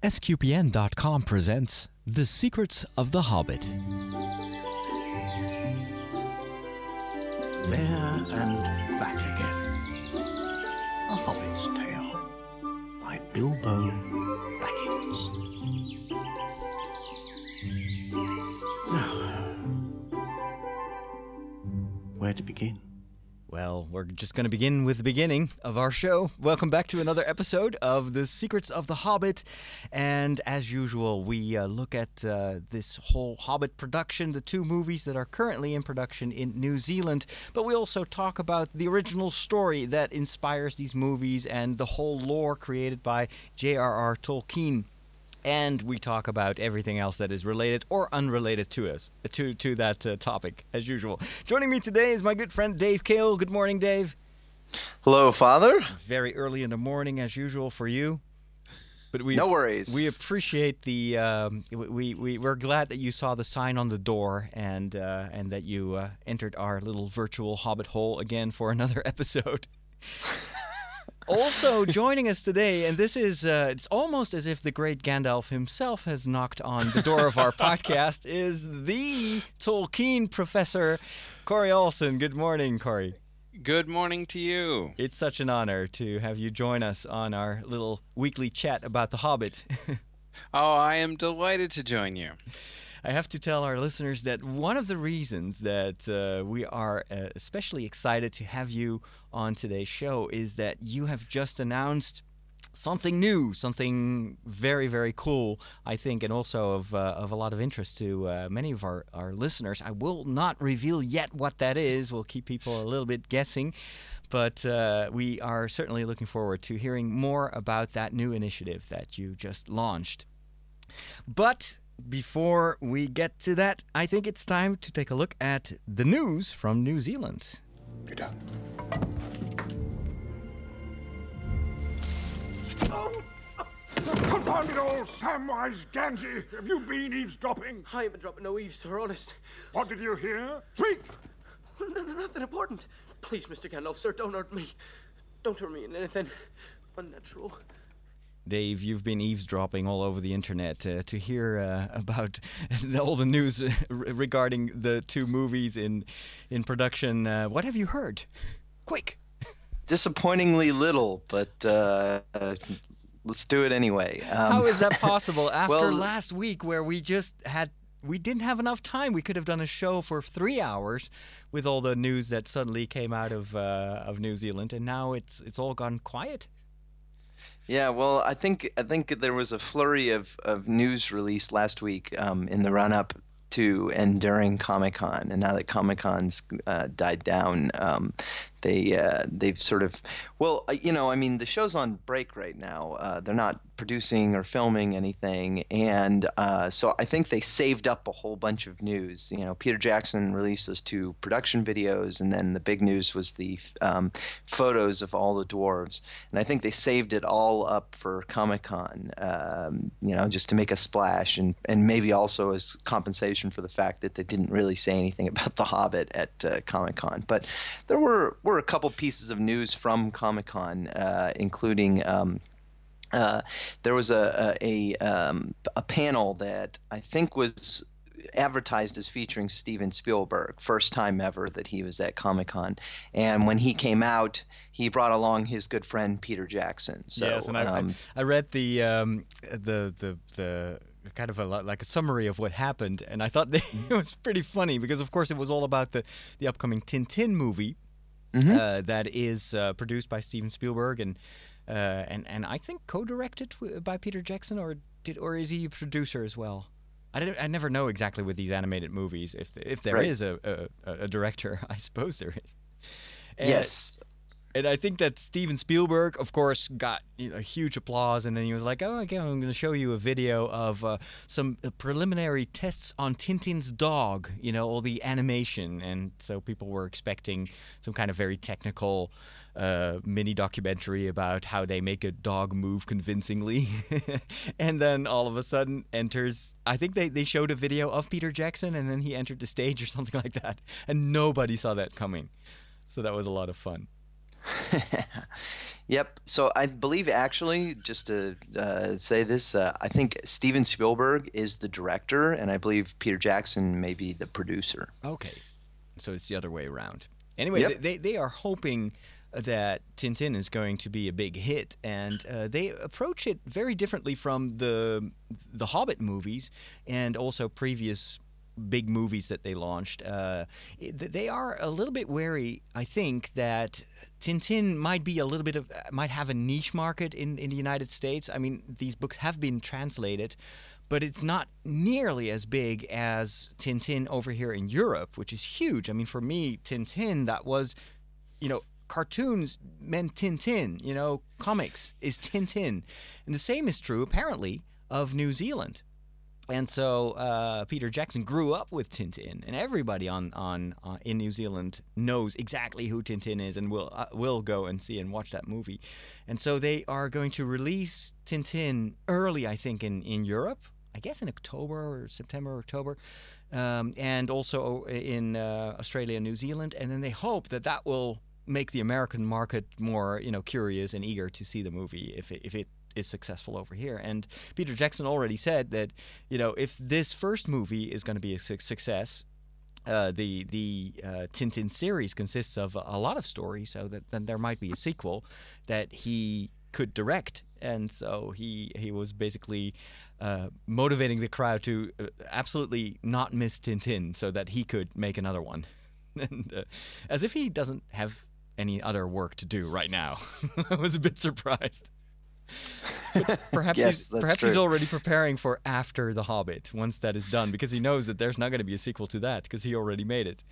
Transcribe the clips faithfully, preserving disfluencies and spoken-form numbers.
S Q P N dot com presents The Secrets of the Hobbit. There and back again. A Hobbit's Tale by Bilbo Baggins. Now, where to begin? Well, we're just going to begin with the beginning of our show. Welcome back to another episode of The Secrets of the Hobbit. And as usual, we uh, look at uh, this whole Hobbit production, the two movies that are currently in production in New Zealand. But we also talk about the original story that inspires these movies and the whole lore created by J R R Tolkien. And we talk about everything else that is related or unrelated to us, to to that uh, topic, as usual. Joining me today is my good friend Dave Cale. Good morning, Dave. Hello, Father. Very early in the morning, as usual, for you. But we no worries. We appreciate the. Um, we we we're glad that you saw the sign on the door and uh, and that you uh, entered our little virtual Hobbit hole again for another episode. Also joining us today, and this is, uh, it's almost as if the great Gandalf himself has knocked on the door of our podcast, is the Tolkien professor, Corey Olsen. Good morning, Corey. Good morning to you. It's such an honor to have you join us on our little weekly chat about The Hobbit. Oh, I am delighted to join you. I have to tell our listeners that one of the reasons that uh, we are uh, especially excited to have you on today's show is that you have just announced something new, something very, very cool, I think, and also of uh, of a lot of interest to uh, many of our, our listeners. I will not reveal yet what that is. We'll keep people a little bit guessing. But uh, we are certainly looking forward to hearing more about that new initiative that you just launched. But before we get to that, I think it's time to take a look at the news from New Zealand. Get down. Oh, confound it all, Samwise Gamgee! Have you been eavesdropping? I ain't been dropping no eaves, sir, honest. What did you hear? Speak! No, no, nothing important. Please, Mister Gandalf, sir, don't hurt me. Don't turn me into anything unnatural. Dave, you've been eavesdropping all over the internet uh, to hear uh, about all the news regarding the two movies in in production. Uh, what have you heard? Quick! Disappointingly little, but uh, uh, let's do it anyway. Um, How is that possible after well, last week where we just had... We didn't have enough time. We could have done a show for three hours with all the news that suddenly came out of uh, of New Zealand, and now it's it's all gone quiet. Yeah, well, I think I think there was a flurry of, of news released last week um, in the run-up to and during Comic-Con, and now that Comic-Con's uh, died down, um, they uh, they've sort of well, you know, I mean, the show's on break right now. Uh, they're not producing or filming anything, and uh, so I think they saved up a whole bunch of news. You know, Peter Jackson released those two production videos, and then the big news was the um, photos of all the dwarves, and I think they saved it all up for Comic-Con, um, you know, just to make a splash, and, and maybe also as compensation for the fact that they didn't really say anything about The Hobbit at uh, Comic-Con. But there were, were a couple pieces of news from Comic-Con, uh, including um, Uh, there was a a, a, um, a panel that I think was advertised as featuring Steven Spielberg, first time ever that he was at Comic-Con. And when he came out, he brought along his good friend Peter Jackson. So, yes, and I, um, I, I read the um, the the the kind of a like a summary of what happened, and I thought that it was pretty funny because, of course, it was all about the the upcoming Tintin movie mm-hmm. uh, that is uh, produced by Steven Spielberg and. Uh, and and I think co-directed by Peter Jackson, or did or is he a producer as well? I didn't, I never know exactly with these animated movies if if there right. is a, a a director. I suppose there is. And, yes. And I think that Steven Spielberg, of course, got you know, huge applause, and then he was like, "Oh, okay, I'm going to show you a video of uh, some preliminary tests on Tintin's dog. You know, all the animation." And so people were expecting some kind of very technical uh, mini documentary about how they make a dog move convincingly. And then all of a sudden enters, I think they, they showed a video of Peter Jackson, and then he entered the stage or something like that. And nobody saw that coming. So that was a lot of fun. Yep. So I believe actually, just to uh, say this, uh, I think Steven Spielberg is the director, and I believe Peter Jackson may be the producer. Okay, so it's the other way around. Anyway, Yep. they they are hoping that Tintin is going to be a big hit, and uh, they approach it very differently from the the Hobbit movies and also previous big movies that they launched. Uh, it- they are a little bit wary, I think, that Tintin might be a little bit of might have a niche market in in the United States. I mean, these books have been translated, but it's not nearly as big as Tintin over here in Europe, which is huge. I mean, for me, Tintin, that was, you know, cartoons meant Tintin, you know, comics is Tintin. And the same is true, apparently, of New Zealand. And so uh, Peter Jackson grew up with Tintin, and everybody on on uh, in New Zealand knows exactly who Tintin is, and will uh, will go and see and watch that movie. And so they are going to release Tintin early, I think, in in Europe. I guess in October or September, October, um, and also in uh, Australia and New Zealand. And then they hope that that will make the American market more, you know, curious and eager to see the movie if it, if it is successful over here. And Peter Jackson already said that, you know, if this first movie is going to be a su- success, uh, the the uh, Tintin series consists of a, a lot of stories, so that then there might be a sequel that he could direct. And so he he was basically uh, motivating the crowd to uh, absolutely not miss Tintin, so that he could make another one. And uh, as if he doesn't have any other work to do right now. I was a bit surprised. But perhaps Yes, he's that's perhaps he's true. already preparing for after The Hobbit, once that is done, because he knows that there's not going to be a sequel to that, because he already made it.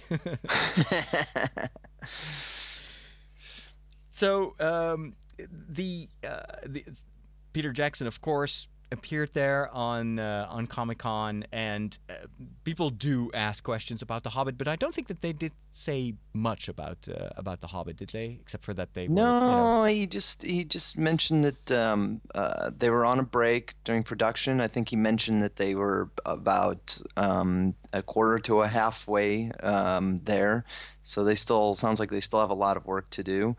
So um, the, uh, the Peter Jackson, of course, appeared there on uh, on Comic-Con, and uh, people do ask questions about The Hobbit, but I don't think that they did say much about uh, about The Hobbit, did they? Except for that they were, you know. No, he just he just mentioned that um, uh, they were on a break during production. I think he mentioned that they were about um, a quarter to a halfway um, there, so they still sounds like they still have a lot of work to do.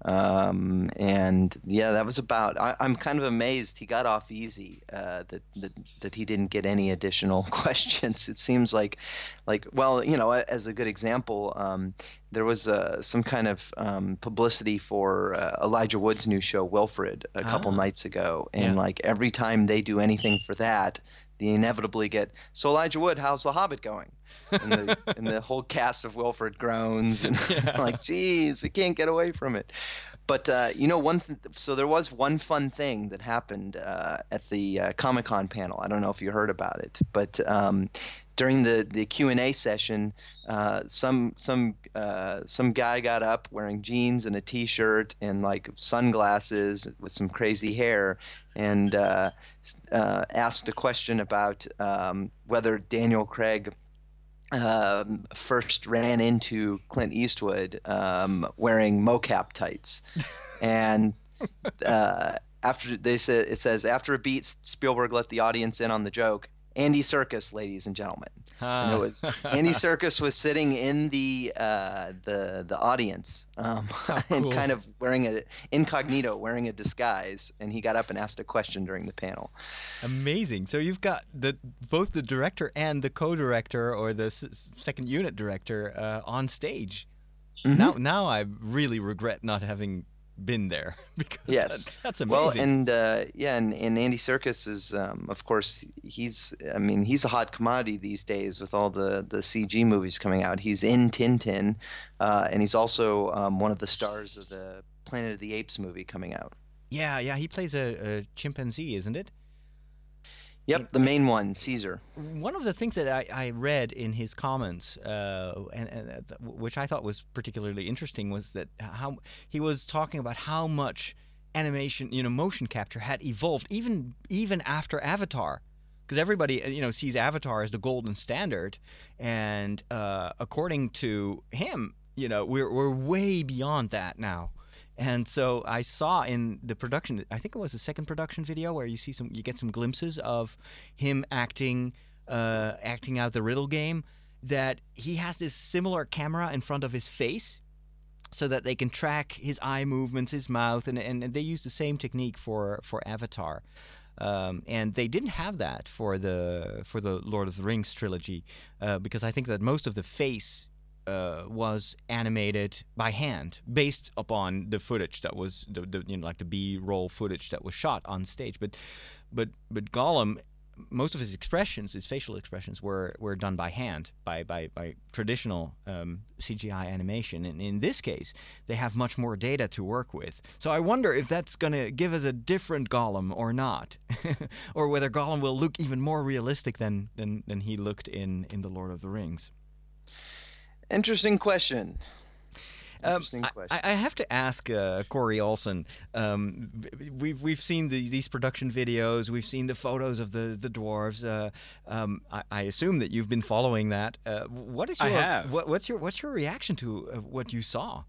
Um, and yeah, that was about. I, I'm kind of amazed he got off easy. Uh, that that that he didn't get any additional questions. It seems like, like well, you know, as a good example, um, there was uh, some kind of um, publicity for uh, Elijah Wood's new show Wilfred a couple Ah, nights ago, and yeah. like every time they do anything for that, they inevitably get, so Elijah Wood, how's The Hobbit going? And the and the whole cast of Wilfred groans and Yeah. like, geez, we can't get away from it. But uh, you know, one th- so there was one fun thing that happened uh, at the uh, Comic-Con panel. I don't know if you heard about it, but um, during the the Q and A session, uh, some some uh, some guy got up wearing jeans and a t-shirt and like sunglasses with some crazy hair, and uh, uh, asked a question about um, whether Daniel Craig um, first ran into Clint Eastwood um, wearing mocap tights, and uh, after they said it says after a beat, Spielberg let the audience in on the joke. Andy Serkis, ladies and gentlemen, and it Ah. was Andy Serkis was sitting in the uh, the the audience um, and cool. kind of wearing a incognito, wearing a disguise, and he got up and asked a question during the panel. Amazing. So you've got the both the director and the co-director or the s- s- second unit director uh, on stage. Mhm. Now, now I really regret not having been there because Yes. that, that's Well, amazing. and uh, yeah, and, and Andy Serkis is, um, of course, he's. I mean, he's a hot commodity these days with all the the C G movies coming out. He's in Tintin, uh, and he's also um, one of the stars of the Planet of the Apes movie coming out. yeah, yeah, he plays a, a chimpanzee, isn't it? Yep, And- the main one, Caesar. One of the things that I, I read in his comments, uh, and, and uh, th- which I thought was particularly interesting, was that how he was talking about how much animation, you know, motion capture had evolved even even after Avatar, because everybody uh, you know sees Avatar as the golden standard, and uh, according to him, you know, we're we're way beyond that now. And so I saw in the production, I think it was the second production video where you see some, you get some glimpses of him acting, uh, acting out the riddle game. That he has this similar camera in front of his face, so that they can track his eye movements, his mouth, and and, and they use the same technique for for Avatar. Um, and they didn't have that for the for the Lord of the Rings trilogy, uh, because I think that most of the face uh, was animated by hand, based upon the footage that was the, the you know like the B-roll footage that was shot on stage. But but but Gollum, most of his expressions, his facial expressions, were, were done by hand, by by, by traditional um, C G I animation. And in this case, they have much more data to work with. So I wonder if that's going to give us a different Gollum or not, or whether Gollum will look even more realistic than than, than he looked in, in The Lord of the Rings. Interesting question. Um, Interesting question. I, I have to ask uh, Corey Olsen. Um, we've we've seen the, these production videos. We've seen the photos of the the dwarves. Uh, um, I, I assume that you've been following that. Uh, what is your I have. What, what's your what's your reaction to uh, what you saw?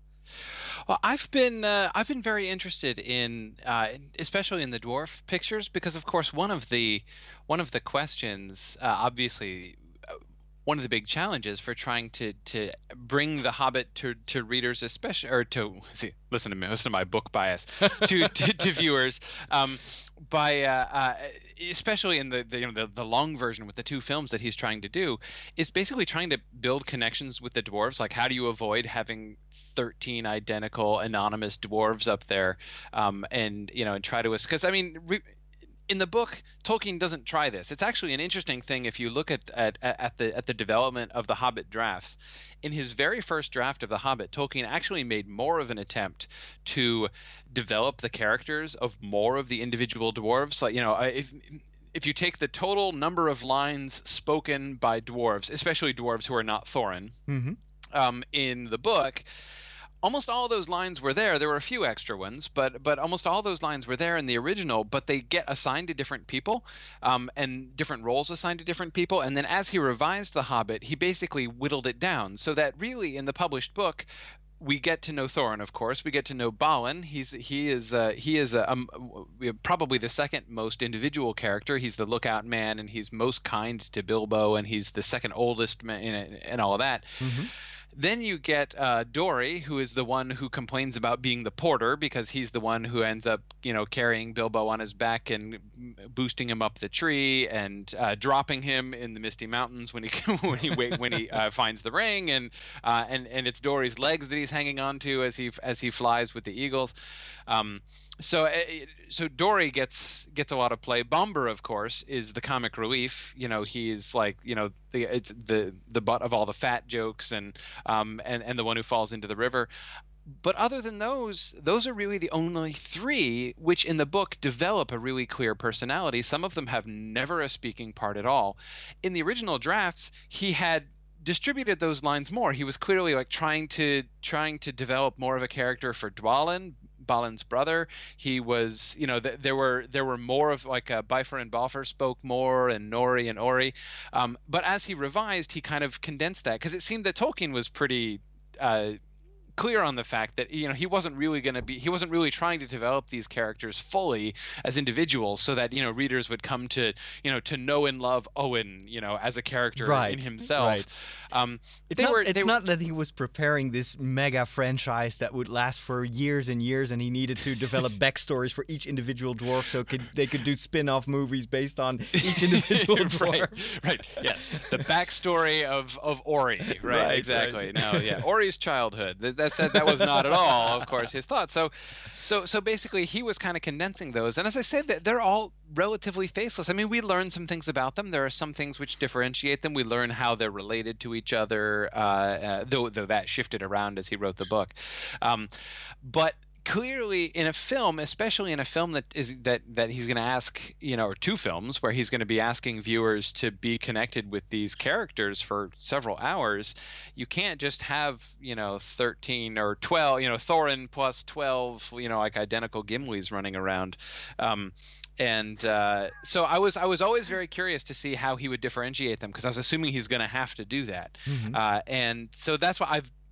Well, I've been uh, I've been very interested in, uh, especially in the dwarf pictures, because of course one of the one of the questions, uh, obviously. One of the big challenges for trying to to bring The Hobbit to to readers, especially, or to see, listen to me, listen to my book bias, to to, to viewers, um, by uh, uh, especially in the, the you know the, the long version with the two films that he's trying to do, is basically trying to build connections with the dwarves. Like, how do you avoid having thirteen identical anonymous dwarves up there, um, and you know, and try to, because I mean. Re- In the book, Tolkien doesn't try this. It's actually an interesting thing if you look at, at at the at the development of the Hobbit drafts. In his very first draft of the Hobbit, Tolkien actually made more of an attempt to develop the characters of more of the individual dwarves. Like, you know, if if you take the total number of lines spoken by dwarves, especially dwarves who are not Thorin, Mm-hmm. um, in the book. Almost all those lines were there. There were a few extra ones, but but almost all those lines were there in the original. But they get assigned to different people, um, and different roles assigned to different people. And then as he revised The Hobbit, he basically whittled it down so that really in the published book, we get to know Thorin. Of course, we get to know Balin. He's he is uh, he is a, um, probably the second most individual character. He's the lookout man, and he's most kind to Bilbo, and he's the second oldest man, and, and all of that. Mm-hmm. Then you get uh, Dory, who is the one who complains about being the porter, because he's the one who ends up, you know, carrying Bilbo on his back and boosting him up the tree and uh, dropping him in the Misty Mountains when he when he when he uh, finds the ring, and uh, and and it's Dory's legs that he's hanging on to as he as he flies with the eagles. Um, So, so Dory gets gets a lot of play. Bomber, of course, is the comic relief. You know, he's like, you know, the it's the the butt of all the fat jokes, and um and and the one who falls into the river. But other than those, those are really the only three which in the book develop a really clear personality. Some of them have never a speaking part at all. In the original drafts, he had distributed those lines more. He was clearly like trying to trying to develop more of a character for Dwalin, Balin's brother. He was, you know, th- there were there were more of like uh, Bifur and Balfour spoke more, and Nori and Ori. Um, but as he revised, he kind of condensed that, because it seemed that Tolkien was pretty uh, clear on the fact that, you know, he wasn't really going to be he wasn't really trying to develop these characters fully as individuals, so that, you know, readers would come to, you know, to know and love Owen, you know, as a character Right, in himself. right. Um, It's, they not, were, it's they not that he was preparing this mega franchise that would last for years and years, and he needed to develop backstories for each individual dwarf, so could, they could do spin-off movies based on each individual dwarf. right, right, yeah. The backstory of, of Ori, right, Right, exactly. right. No, yeah, Ori's childhood. That, that that that was not at all, of course, his thought. So, so so basically, he was kind of condensing those. And as I said, that they're all relatively faceless. I mean, we learn some things about them. There are some things which differentiate them. We learn how they're related to each other, uh, uh, though though that shifted around as he wrote the book. Um, but clearly in a film, especially in a film that is that that he's going to ask, you know, or two films where he's going to be asking viewers to be connected with these characters for several hours, you can't just have, you know, thirteen or twelve, you know, Thorin plus twelve, you know, like identical Gimlis running around. Um, and uh, so I was I was always very curious to see how he would differentiate them, because I was assuming he's going to have to do that. Mhm. Uh, and so that's why I've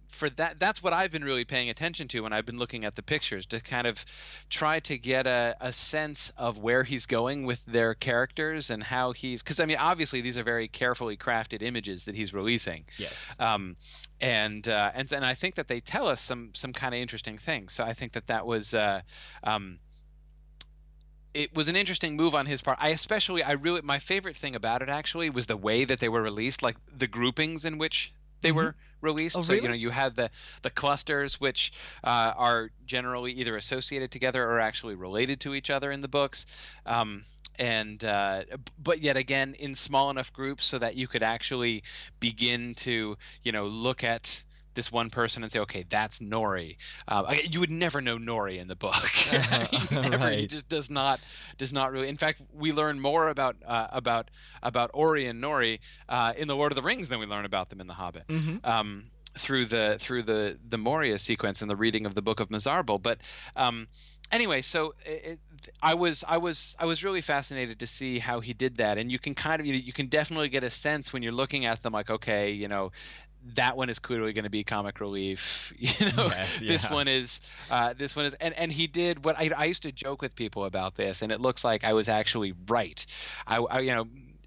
for that, that's what I've been really paying attention to when I've been looking at the pictures, to kind of try to get a, a sense of where he's going with their characters and how he's, because I mean, obviously these are very carefully crafted images that he's releasing. Yes. Um, and uh, and and I think that they tell us some some kind of interesting things. So I think that that was. Uh, um, It was an interesting move on his part. I especially, I really, my favorite thing about it actually was the way that they were released, like the groupings in which they Mm-hmm. were released. Oh, so you really? know, you had the the clusters, which uh, are generally either associated together or actually related to each other in the books, um, and uh, b- but yet again in small enough groups so that you could actually begin to, you know, look at this one person and say, okay, that's Nori. Um, I, you would never know Nori in the book. Uh-huh. He never, he Right. just does not does not really. In fact, we learn more about uh, about about Ori and Nori uh, in the Lord of the Rings than we learn about them in the Hobbit. Mm-hmm. Um, through the through the the Moria sequence and the reading of the Book of Mizarble. But um, anyway, so it, it, I was I was I was really fascinated to see how he did that, and you can kind of you, know, you can definitely get a sense when you're looking at them, like, okay, you know, that one is clearly going to be comic relief. You know, Yes, this yeah. one is, uh, this one is, and, and he did what I, I used to joke with people about this, and it looks like I was actually right. I, I you know,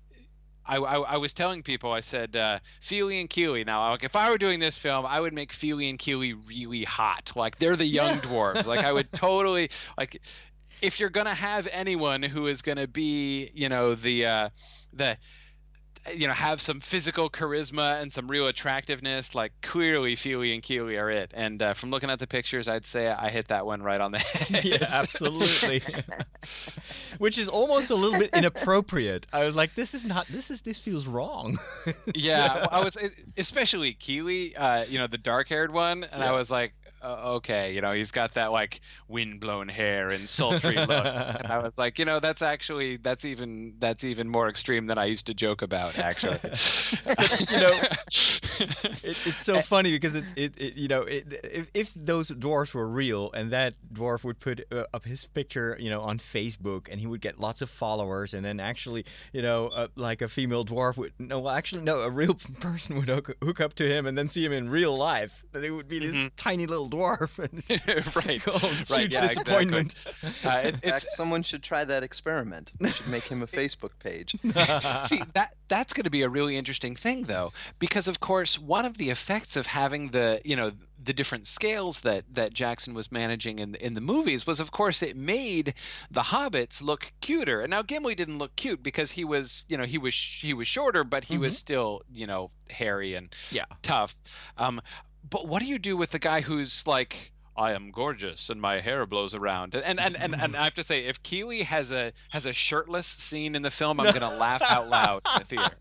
I, I, I was telling people, I said, uh, Feely and Keely. Now, like, if I were doing this film, I would make Feely and Keely really hot. Like, they're the young dwarves. Like, I would totally, like, if you're gonna have anyone who is gonna be, you know, the, uh, the you know, have some physical charisma and some real attractiveness, like clearly Feely and Keely are it. And uh, from looking at the pictures, I'd say I hit that one right on the head. Yeah, absolutely. Which is almost a little bit inappropriate. I was like, this is not. This is. This feels wrong. Yeah, well, I was especially Keely, uh, you know, the dark-haired one, and Yeah. I was like, uh, okay, you know, he's got that like wind-blown hair and sultry look, and I was like, you know, that's actually that's even that's even more extreme than I used to joke about, actually. You know, It, it's so funny because it's it, it you know it, if if those dwarfs were real and that dwarf would put uh, up his picture, you know, on Facebook, and he would get lots of followers, and then actually, you know, uh, like a female dwarf would no well, actually no a real person would hook, hook up to him and then see him in real life, that it would be this Mhm. tiny little dwarf. And Right. oh, Right, huge yeah, disappointment. Uh, it, In it's fact, someone should try that experiment. We should make him a Facebook page. See, that that's going to be a really interesting thing, though, because of course one of the effects of having the you know the different scales that that Jackson was managing in in the movies was, of course, it made the hobbits look cuter. And now Gimli didn't look cute because he was you know he was sh- he was shorter, but he was Mhm. still you know hairy and Yeah. tough. Um, but what do you do with the guy who's like, I am gorgeous and my hair blows around? And and, and, and I have to say, if Keely has a has a shirtless scene in the film, I'm gonna laugh out loud in the theater.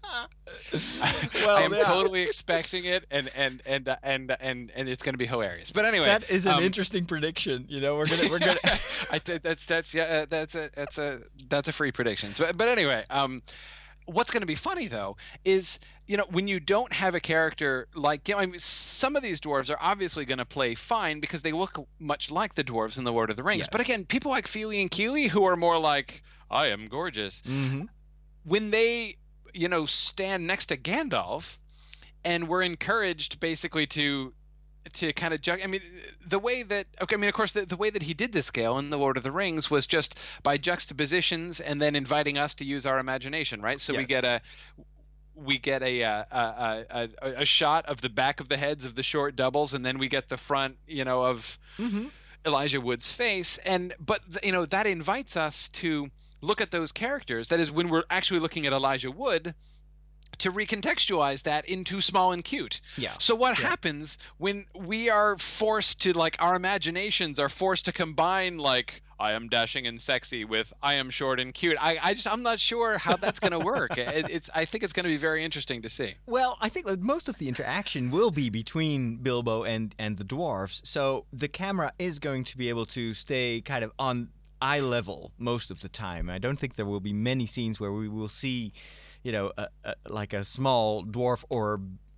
Well, I am yeah. totally expecting it, and and and uh, and and and it's gonna be hilarious. But anyway, That is an um, interesting prediction. You know, we're gonna we're gonna. I th- that's that's yeah uh, that's a that's a that's a free prediction. So, but anyway, um, what's going to be funny though is you know when you don't have a character like you know, I mean, some of these dwarves are obviously going to play fine because they look much like the dwarves in the Lord of the Rings. But Yes. again, people like Feely and Keely who are more like, I am gorgeous, Mhm. when they you know stand next to Gandalf and we're encouraged basically to to kind of jug I mean the way that okay I mean of course the, the way that he did this scale in the Lord of the Rings was just by juxtapositions and then inviting us to use our imagination, right? So we Yes. get a we get a, uh, a, a a a shot of the back of the heads of the short doubles, and then we get the front you know of Mhm. Elijah Wood's face. And but th- you know that invites us to look at those characters, that is when we're actually looking at Elijah Wood, to recontextualize that into small and cute. Yeah. So what Yeah. happens when we are forced to like our imaginations are forced to combine like I am dashing and sexy with I am short and cute? I, I just I'm not sure how that's going to work. It, it's I think it's going to be very interesting to see. Well, I think that most of the interaction will be between Bilbo and, and the dwarves, so the camera is going to be able to stay kind of on eye level most of the time. I don't think there will be many scenes where we will see, you know, a, a, like a small dwarf or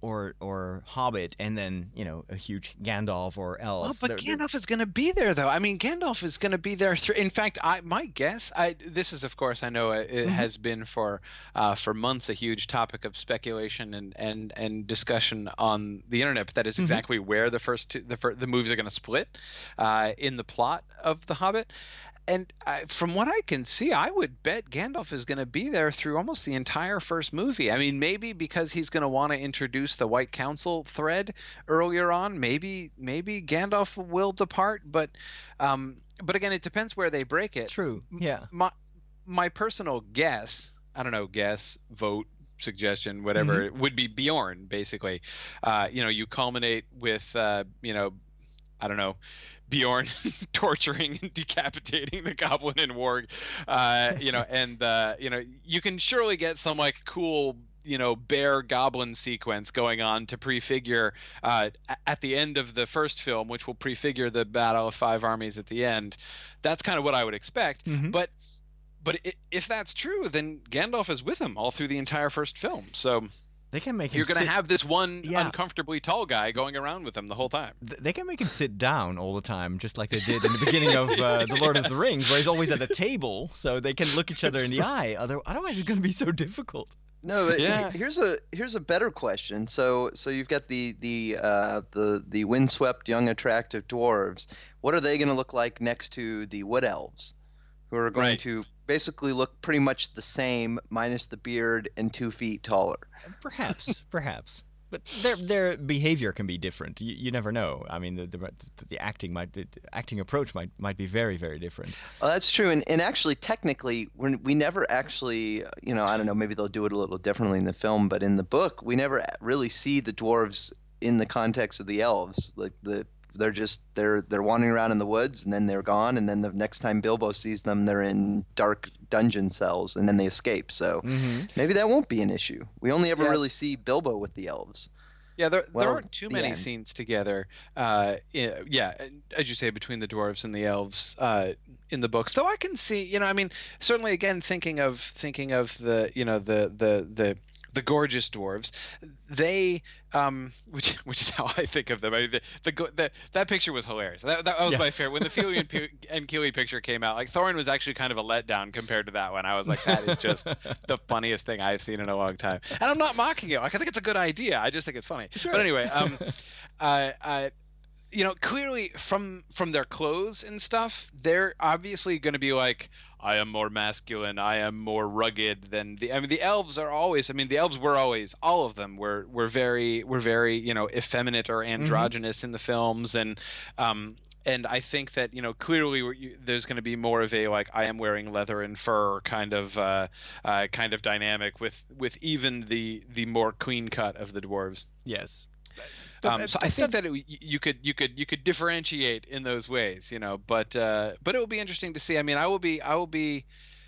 or or Hobbit, and then you know a huge Gandalf or elf. Well, but They're- they're- Gandalf is going to be there, though. I mean, Gandalf is going to be there. Through, in fact, I my guess, I this is of course I know it, it has been for uh, for months a huge topic of speculation and and and discussion on the internet. But that is exactly where the first two, the fir- the movies are going to split uh, in the plot of The Hobbit. And I, from what I can see, I would bet Gandalf is going to be there through almost the entire first movie. I mean, maybe because he's going to want to introduce the White Council thread earlier on. Maybe maybe Gandalf will depart, but um, but again, it depends where they break it. True. Yeah. My my personal guess, I don't know, guess, vote, suggestion, whatever, it would be Bjorn. Basically, uh, you know, you culminate with uh, you know, I don't know. Bjorn torturing and decapitating the goblin and warg, uh, you know, and uh, you know, you can surely get some like cool, you know, bear goblin sequence going on to prefigure uh, at the end of the first film, which will prefigure the Battle of Five Armies at the end. That's kind of what I would expect. Mhm. But but i- if that's true, then Gandalf is with him all through the entire first film. So They can make him. you're going to sit- have this one Yeah. uncomfortably tall guy going around with him the whole time. th- They can make him sit down all the time, just like they did in the beginning of uh, The Lord of the Rings, where he's always at a table, so they can look each other in the eye. Other- Otherwise, it's going to be so difficult. No, but Yeah. he- here's a here's a better question. So so you've got the the uh, the the windswept young attractive dwarves. What are they going to look like next to the wood elves, who are going Right. to basically look pretty much the same, minus the beard and two feet taller? Perhaps, perhaps. But their their behavior can be different. You, you never know. I mean, the, the the acting might the acting approach might might be very very different. Well, that's true, and and actually, technically, we we never actually, you know, I don't know, maybe they'll do it a little differently in the film, but in the book, we never really see the dwarves in the context of the elves. Like the they're just they're they're wandering around in the woods, and then they're gone, and then the next time Bilbo sees them, they're in dark dungeon cells, and then they escape. So Mm-hmm. maybe that won't be an issue. We only ever Yeah. really see Bilbo with the elves. Yeah, there, Well, there aren't too the many end. scenes together. Uh, i- yeah, as you say, between the dwarves and the elves uh, in the books. Though I can see, you know, I mean, certainly again thinking of thinking of the, you know, the the the the gorgeous dwarves, they, um, which which is how I think of them. I mean, the, the, go- the that picture was hilarious. That, that was Yeah. my favorite. When the Feely and, Pu- and Keely picture came out, like Thorin was actually kind of a letdown compared to that one. I was like, that is just the funniest thing I've seen in a long time. And I'm not mocking it. Like I think it's a good idea. I just think it's funny. Sure. But anyway, um, uh, uh, you know, clearly from from their clothes and stuff, they're obviously going to be like, I am more masculine, I am more rugged than the. I mean, the elves are always. I mean, the elves were always. All of them were were very were very you know effeminate or androgynous in the films, and um. And I think that you know clearly we're- you- there's going to be more of a like I am wearing leather and fur kind of uh, uh, kind of dynamic with with even the the more clean cut of the dwarves. Yes. Um, so I think that it, you could you could you could differentiate in those ways, you know. But uh, but it will be interesting to see. I mean, I will be I will be.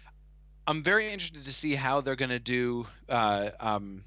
I'm very interested to see how they're going to do uh, um,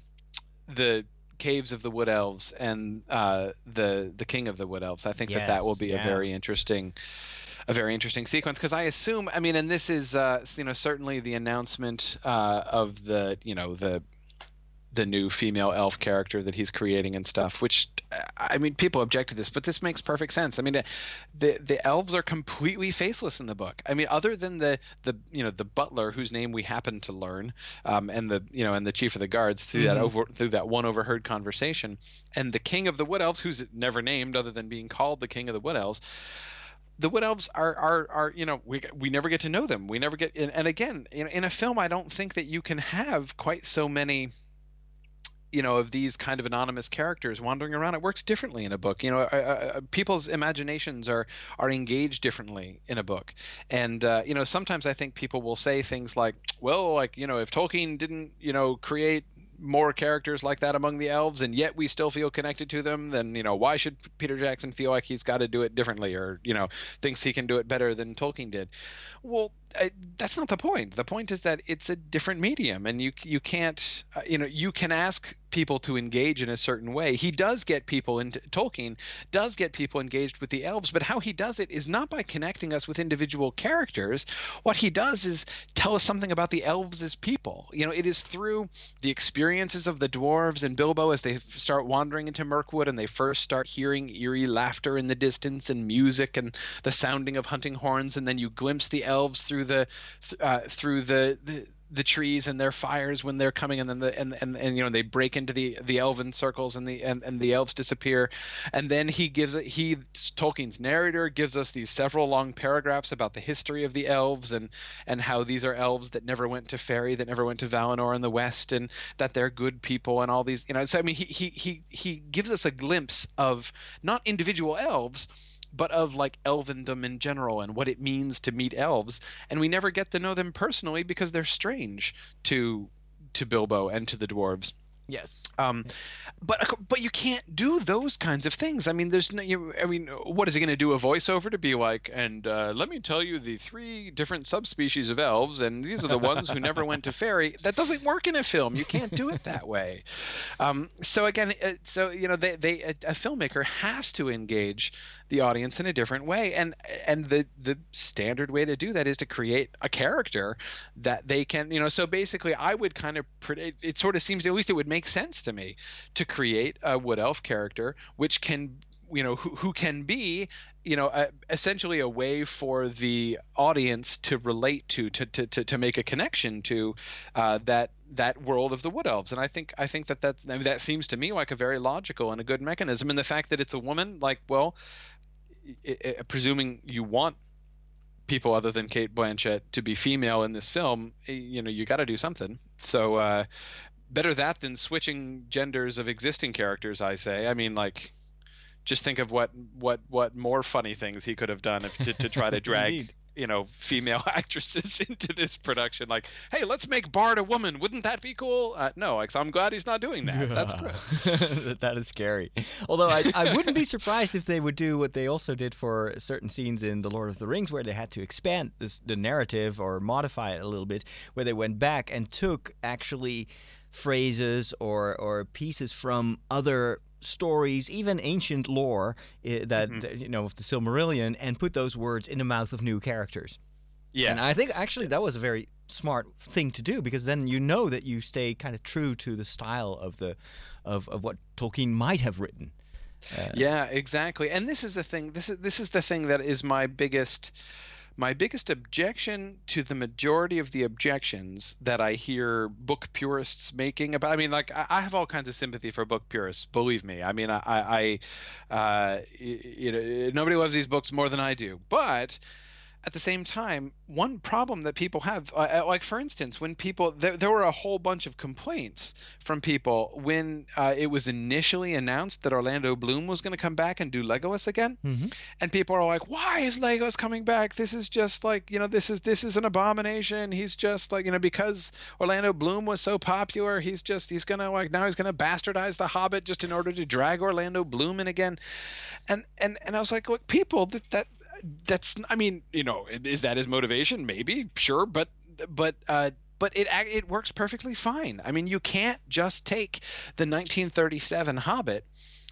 the caves of the wood elves and uh, the the king of the wood elves. I think that that will Yes, be yeah. a very interesting. A very interesting sequence because I assume I mean and this is uh, you know certainly the announcement uh, of the you know the the new female elf character that he's creating and stuff, which I mean people object to this, but this makes perfect sense. I mean the the, the elves are completely faceless in the book. I mean other than the the you know the butler whose name we happen to learn um, and the you know and the chief of the guards through that Mhm. over through that one overheard conversation and the king of the wood elves who's never named other than being called the king of the wood elves. The wood elves are, are, are, you know, we we never get to know them. We never get, and, and again, in, in a film, I don't think that you can have quite so many, you know, of these kind of anonymous characters wandering around. It works differently in a book. You know, uh, uh, people's imaginations are are engaged differently in a book, and uh, you know, sometimes I think people will say things like, well, like you know, if Tolkien didn't, you know, create more characters like that among the elves and yet we still feel connected to them, then you know why should Peter Jackson feel like he's got to do it differently or you know thinks he can do it better than Tolkien did? Well, I, that's not the point. The point is that it's a different medium and you you can't uh, you know you can ask people to engage in a certain way. He does get people into Tolkien does get people engaged with the elves, but how he does it is not by connecting us with individual characters. What he does is tell us something about the elves as people. You know, it is through the experiences of the dwarves and Bilbo as they start wandering into Mirkwood and they first start hearing eerie laughter in the distance and music and the sounding of hunting horns, and then you glimpse the elves through the uh, through the, the the trees and their fires when they're coming, and then the and, and, and you know they break into the the elven circles and the and, and the elves disappear, and then he gives it he Tolkien's narrator gives us these several long paragraphs about the history of the elves and and how these are elves that never went to Faerie, that never went to Valinor in the West, and that they're good people and all these, you know. So I mean he he he he gives us a glimpse of not individual elves, but of like elvendom in general and what it means to meet elves, and we never get to know them personally because they're strange to to Bilbo and to the dwarves. Yes. Um, but but you can't do those kinds of things. I mean, there's no. You, I mean, what is he going to do? A voiceover to be like, and uh, let me tell you the three different subspecies of elves, and these are the ones who never went to Faerie. That doesn't work in a film. You can't do it that way. Um, so again, uh, so you know, they they a, a filmmaker has to engage the audience in a different way, and and the the standard way to do that is to create a character that they can, you know. So basically I would kind of it, it sort of seems, at least it would make sense to me, to create a wood elf character which can, you know, who, who can be, you know, uh, essentially a way for the audience to relate to to to to, to make a connection to uh, that that world of the wood elves. And I think I think that that I mean, that seems to me like a very logical and a good mechanism. And the fact that it's a woman, like, well, It, it, presuming you want people other than Cate Blanchett to be female in this film, you know, you got to do something. So uh, better that than switching genders of existing characters, I say. I mean, like, just think of what what what more funny things he could have done if, to, to try to drag you know female actresses into this production. Like, hey, let's make Bard a woman. Wouldn't that be cool? Uh, no, like, so I'm glad he's not doing that. That's good. That is scary. Although I, I wouldn't be surprised if they would do what they also did for certain scenes in The Lord of the Rings, where they had to expand this, the narrative or modify it a little bit, where they went back and took actually phrases or or pieces from other stories, even ancient lore uh, that, Mm-hmm. that you know of the Silmarillion, and put those words in the mouth of new characters. Yeah, And I think actually that was a very smart thing to do, because then you know that you stay kind of true to the style of the of, of what Tolkien might have written. Uh, yeah, exactly. And this is the thing. This is this is the thing that is my biggest my biggest objection to the majority of the objections that I hear book purists making about. I mean, like, I I have all kinds of sympathy for book purists. Believe me. I mean, I, I uh, y- you know, nobody loves these books more than I do, but at the same time, one problem that people have, uh, like for instance, when people, there, there were a whole bunch of complaints from people when uh, it was initially announced that Orlando Bloom was going to come back and do Legolas again. Mm-hmm. And people are like, why is Legolas coming back? This is just like, you know, this is, this is an abomination. He's just like, you know, because Orlando Bloom was so popular, he's just, he's going to like, now he's going to bastardize The Hobbit just in order to drag Orlando Bloom in again. And, and, and I was like, look, people, that, that, that's, I mean, you know, is that his motivation? Maybe, sure, but but uh but it it works perfectly fine. I mean, you can't just take the nineteen thirty-seven Hobbit,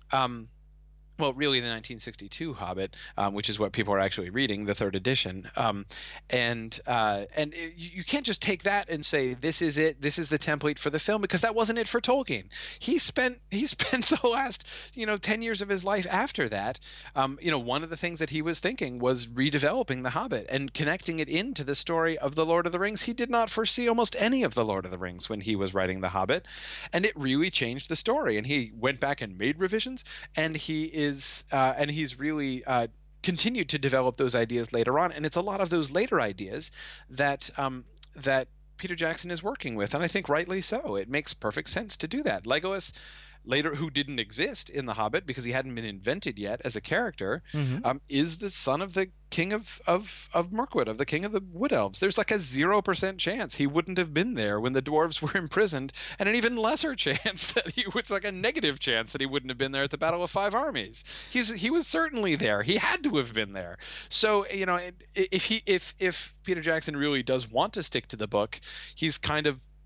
um well, really the nineteen sixty-two Hobbit, um, which is what people are actually reading, the third edition, um, and uh, and it, you can't just take that and say this is it, this is the template for the film, because that wasn't it for Tolkien. He spent he spent the last you know ten years of his life after that. Um, you know, one of the things that he was thinking was redeveloping the Hobbit and connecting it into the story of the Lord of the Rings. He did not foresee almost any of the Lord of the Rings when he was writing the Hobbit, and it really changed the story. And he went back and made revisions, and he is. Is, uh, and he's really uh, continued to develop those ideas later on, and it's a lot of those later ideas that um, that Peter Jackson is working with, and I think rightly so. It makes perfect sense to do that. Legolas, later, who didn't exist in The Hobbit because he hadn't been invented yet as a character, Mm-hmm. um, is the son of the king of, of, of Mirkwood, of the king of the Wood Elves. There's like a zero percent chance he wouldn't have been there when the dwarves were imprisoned, and an even lesser chance that he was like a negative chance that he wouldn't have been there at the Battle of Five Armies. He's he was certainly there. He had to have been there. So, you know, if he if if Peter Jackson really does want to stick to the book, he's kind of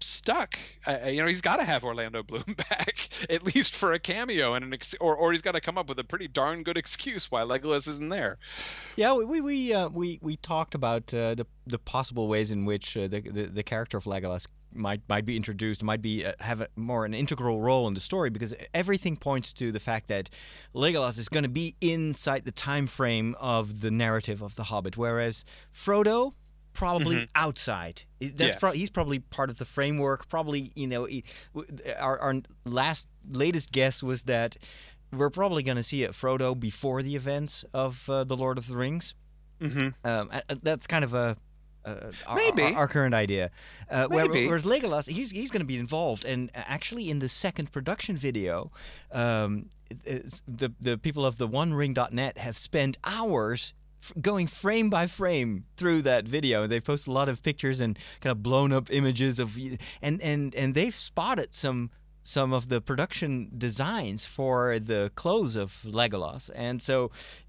stuck. Uh, you know, he's got to have Orlando Bloom back, at least for a cameo, and an ex- or or he's got to come up with a pretty darn good excuse why Legolas isn't there. Yeah, we we we uh, we, we talked about uh, the the possible ways in which uh, the, the the character of Legolas might might be introduced, might be uh, have a, more an integral role in the story, because everything points to the fact that Legolas is going to be inside the time frame of the narrative of The Hobbit, whereas Frodo probably mm-hmm. outside. That's yeah. pro- he's probably part of the framework. Probably, you know, he, our our last latest guess was that we're probably going to see a Frodo before the events of uh, the Lord of the Rings. Mm-hmm. Um, that's kind of a Uh, Maybe our, our current idea. Uh, Maybe. Whereas Legolas, he's he's going to be involved, and actually in the second production video, um, the the people of the One Ring dot net have spent hours f- going frame by frame through that video. They've posted a lot of pictures and kind of blown up images of, and and and they've spotted some. some of the production designs for the clothes of Legolas, and so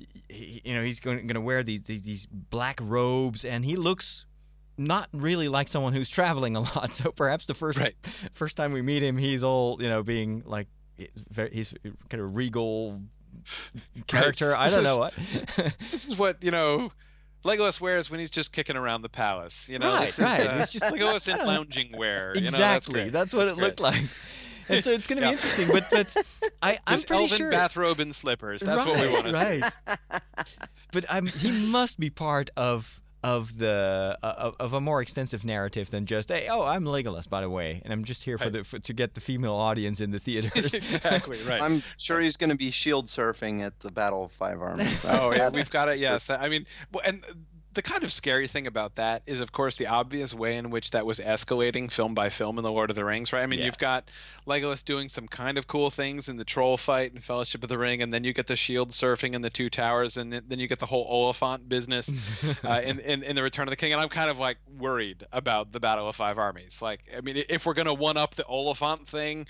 he, you know he's going, going to wear these, these these black robes, and he looks not really like someone who's traveling a lot. So perhaps the first right. first time we meet him, he's all you know being like very, he's kind of regal character. Right. I don't is, know what. This is what you know. Legolas wears when he's just kicking around the palace. You know, right, this is, right. Uh, it's just Legolas in lounging wear. Exactly. You know, that's, great. that's what that's it looked like. And so it's going to yeah. be interesting, but but I, I'm His pretty elven sure bathrobe and slippers. That's right, what we want to right. see. But I'm, he must be part of of the uh, of a more extensive narrative than just hey oh I'm Legolas by the way, and I'm just here for right. the for, to get the female audience in the theaters. Exactly right. I'm sure he's going to be shield surfing at the Battle of Five Armies. Oh yeah, we've got it. Yes, I mean, well, and the kind of scary thing about that is, of course, the obvious way in which that was escalating film by film in The Lord of the Rings, right? I mean, yes. You've got Legolas doing some kind of cool things in the troll fight and Fellowship of the Ring, and then you get the shield surfing in the Two Towers, and then you get the whole Oliphant business uh, in, in in the Return of the King. And I'm kind of like worried about the Battle of Five Armies. Like, I mean, if we're gonna one up the Oliphant thing,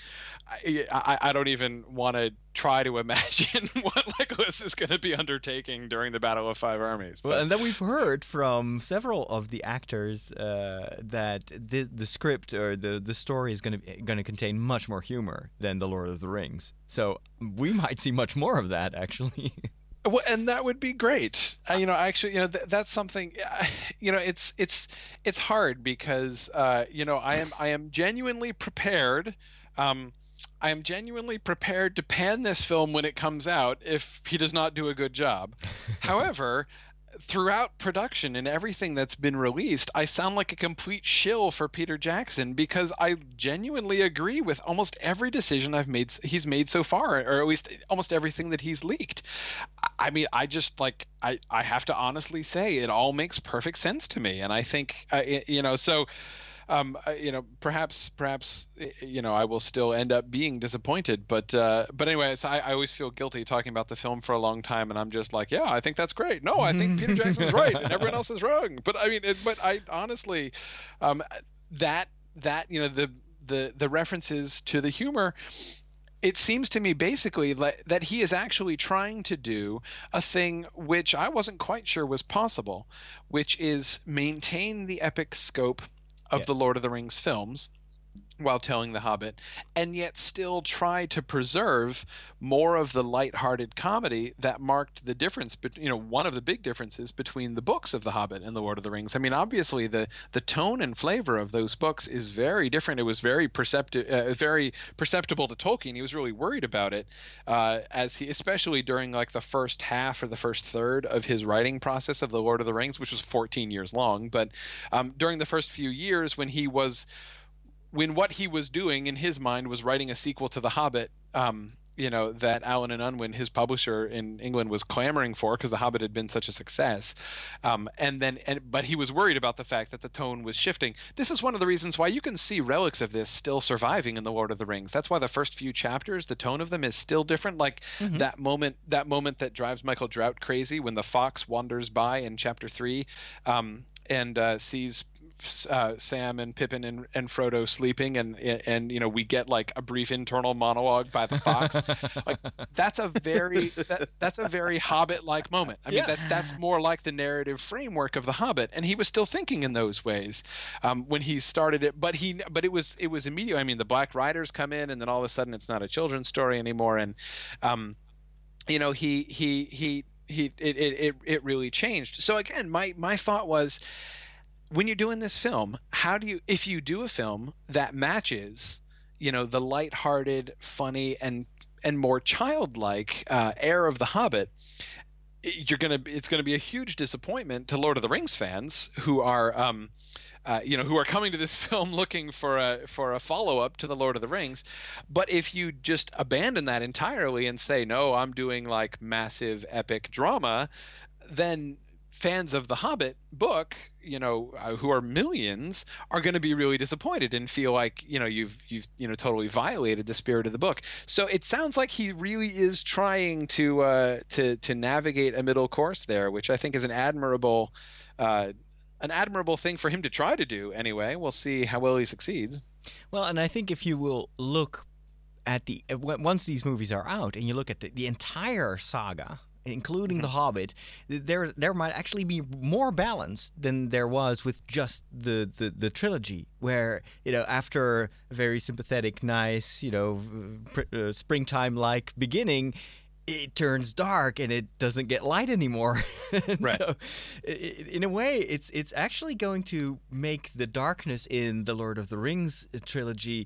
I I, I don't even want to try to imagine what Legolas is going to be undertaking during the Battle of Five Armies. Well, and then we've heard from several of the actors uh, that the the script or the, the story is going to going to contain much more humor than The Lord of the Rings. So we might see much more of that, actually. Well, and that would be great. Uh, you know, actually, you know, th- that's something. Uh, you know, it's it's it's hard because uh, you know I am I am genuinely prepared. Um, I am genuinely prepared to pan this film when it comes out if he does not do a good job. However, throughout production and everything that's been released, I sound like a complete shill for Peter Jackson because I genuinely agree with almost every decision I've made he's made so far, or at least almost everything that he's leaked. I mean, I just like I I have to honestly say it all makes perfect sense to me, and I think uh, you know so. Um, you know, perhaps, perhaps, you know, I will still end up being disappointed. But, uh, but anyway, so I, I always feel guilty talking about the film for a long time, and I'm just like, yeah, I think that's great. No, I think Peter Jackson's right, and everyone else is wrong. But I mean, it, but I honestly, um, that that you know, the the the references to the humor. It seems to me basically that he is actually trying to do a thing which I wasn't quite sure was possible, which is maintain the epic scope of yes. the Lord of the Rings films while telling The Hobbit, and yet still try to preserve more of the lighthearted comedy that marked the difference, but you know, one of the big differences between the books of The Hobbit and The Lord of the Rings. I mean, obviously the the tone and flavor of those books is very different. It was very perceptive, uh, very perceptible to Tolkien. He was really worried about it, uh, as he, especially during like the first half or the first third of his writing process of The Lord of the Rings, which was fourteen years long. But um, during the first few years, when he was when what he was doing in his mind was writing a sequel to The Hobbit, um, you know, that Allen and Unwin, his publisher in England, was clamoring for because The Hobbit had been such a success. Um, and then, and, but he was worried about the fact that the tone was shifting. This is one of the reasons why you can see relics of this still surviving in The Lord of the Rings. That's why the first few chapters, the tone of them is still different. Like mm-hmm. that moment, that moment that drives Michael Drought crazy when the fox wanders by in chapter three, um, and uh, sees uh, Sam and Pippin and, and Frodo sleeping, and and you know we get like a brief internal monologue by the fox. Like that's a very that, that's a very Hobbit-like moment. I mean Yeah. that's that's more like the narrative framework of the Hobbit, and he was still thinking in those ways um, when he started it. But he but it was it was immediate. I mean the Black Riders come in, and then all of a sudden it's not a children's story anymore, and um, you know he he he. He it, it it it really changed. So again, my my thought was, when you're doing this film, how do you if you do a film that matches, you know, the lighthearted, funny, and and more childlike uh, air of The Hobbit, you're gonna it's gonna be a huge disappointment to Lord of the Rings fans who are um, uh, you know, who are coming to this film looking for a for a follow-up to the Lord of the Rings. But if you just abandon that entirely and say, no, I'm doing like massive epic drama, then fans of the Hobbit book, you know, uh, who are millions, are going to be really disappointed and feel like, you know, you've you've you know totally violated the spirit of the book. So it sounds like he really is trying to uh, to to navigate a middle course there, which I think is an admirable. Uh, an admirable thing for him to try to do anyway. We'll see how well he succeeds. Well, and I think if you will look at the uh, w- once these movies are out and you look at the, the entire saga, including The Hobbit, th- there there might actually be more balance than there was with just the, the, the trilogy, where, you know, after a very sympathetic, nice, you know, pr- uh, springtime-like beginning, it turns dark and it doesn't get light anymore. Right. So, i- i- in a way, it's it's actually going to make the darkness in the Lord of the Rings trilogy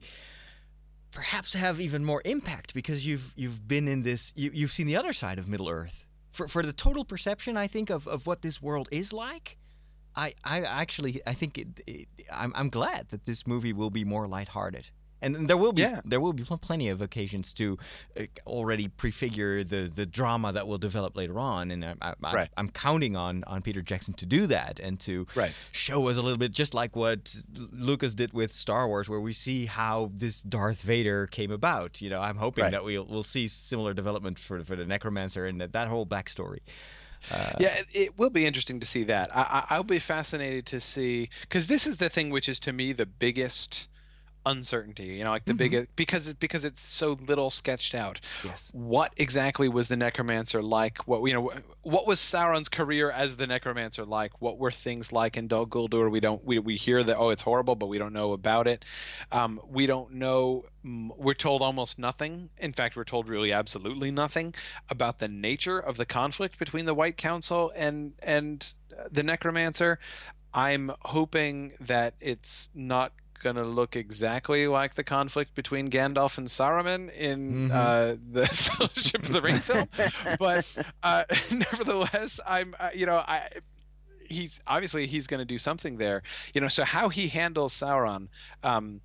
perhaps have even more impact, because you've you've been in this, you, you've seen the other side of Middle Earth. For for the total perception, I think, of, of what this world is like, I, I actually I think it, it, I'm I'm glad that this movie will be more lighthearted. And there will be Yeah. there will be pl- plenty of occasions to uh, already prefigure the, the drama that will develop later on, and I, I, I, Right. I'm counting on, on Peter Jackson to do that and to Right. show us a little bit, just like what Lucas did with Star Wars, where we see how this Darth Vader came about. You know, I'm hoping Right. that we'll we'll see similar development for for the Necromancer and that, that whole backstory. Uh, Yeah, it, it will be interesting to see that. I, I, I'll be fascinated to see, because this is the thing which is to me the biggest uncertainty. You know, like the Mhm. biggest, because it, because it's so little sketched out. Yes. What exactly was the Necromancer like? What you know, what was Sauron's career as the Necromancer like? What were things like in Dol Guldur? We don't we we hear that, oh, it's horrible, but we don't know about it. Um, we don't know. mm, We're told almost nothing. In fact, we're told really absolutely nothing about the nature of the conflict between the White Council and and uh, the Necromancer. I'm hoping that it's not going to look exactly like the conflict between Gandalf and Saruman in Mhm. uh, the Fellowship of the Ring film, but uh, nevertheless, I'm uh, you know I he's obviously he's going to do something there, you know. So how he handles Sauron, um,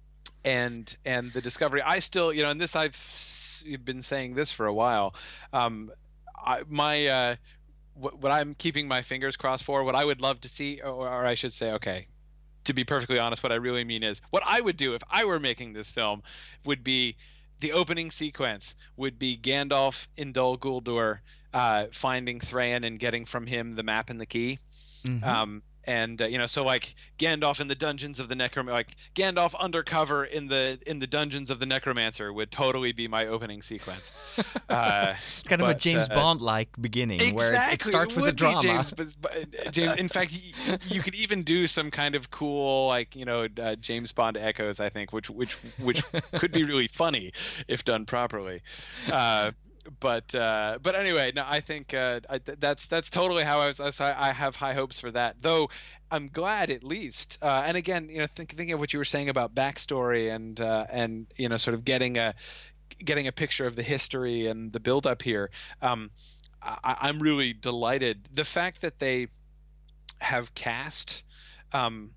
and and the discovery, I still, you know, and this I've s- been saying this for a while. Um, I, my uh, what, what I'm keeping my fingers crossed for, what I would love to see, or, or I should say, okay, to be perfectly honest, what I really mean is what I would do if I were making this film would be the opening sequence would be Gandalf in Dol Guldur uh, finding Thrain and getting from him the map and the key. Mhm. Um, and uh, you know, so like Gandalf in the dungeons of the Necromancer, like Gandalf undercover in the in the dungeons of the Necromancer would totally be my opening sequence. Uh, It's kind of a but, James uh, Bond-like beginning, where it's, it Exactly, starts with the would be drama. James, but, but, James, in fact, y- you could even do some kind of cool, like you know, uh, James Bond echoes. I think, which which which could be really funny if done properly. Uh, but uh, but anyway, no, I think uh, I, th- that's that's totally how I was. I, I have high hopes for that, though. I'm glad at least. Uh, and again, you know, think, thinking of what you were saying about backstory and uh, and you know, sort of getting a getting a picture of the history and the build up here. Um, I, I'm really delighted. The fact that they have cast um,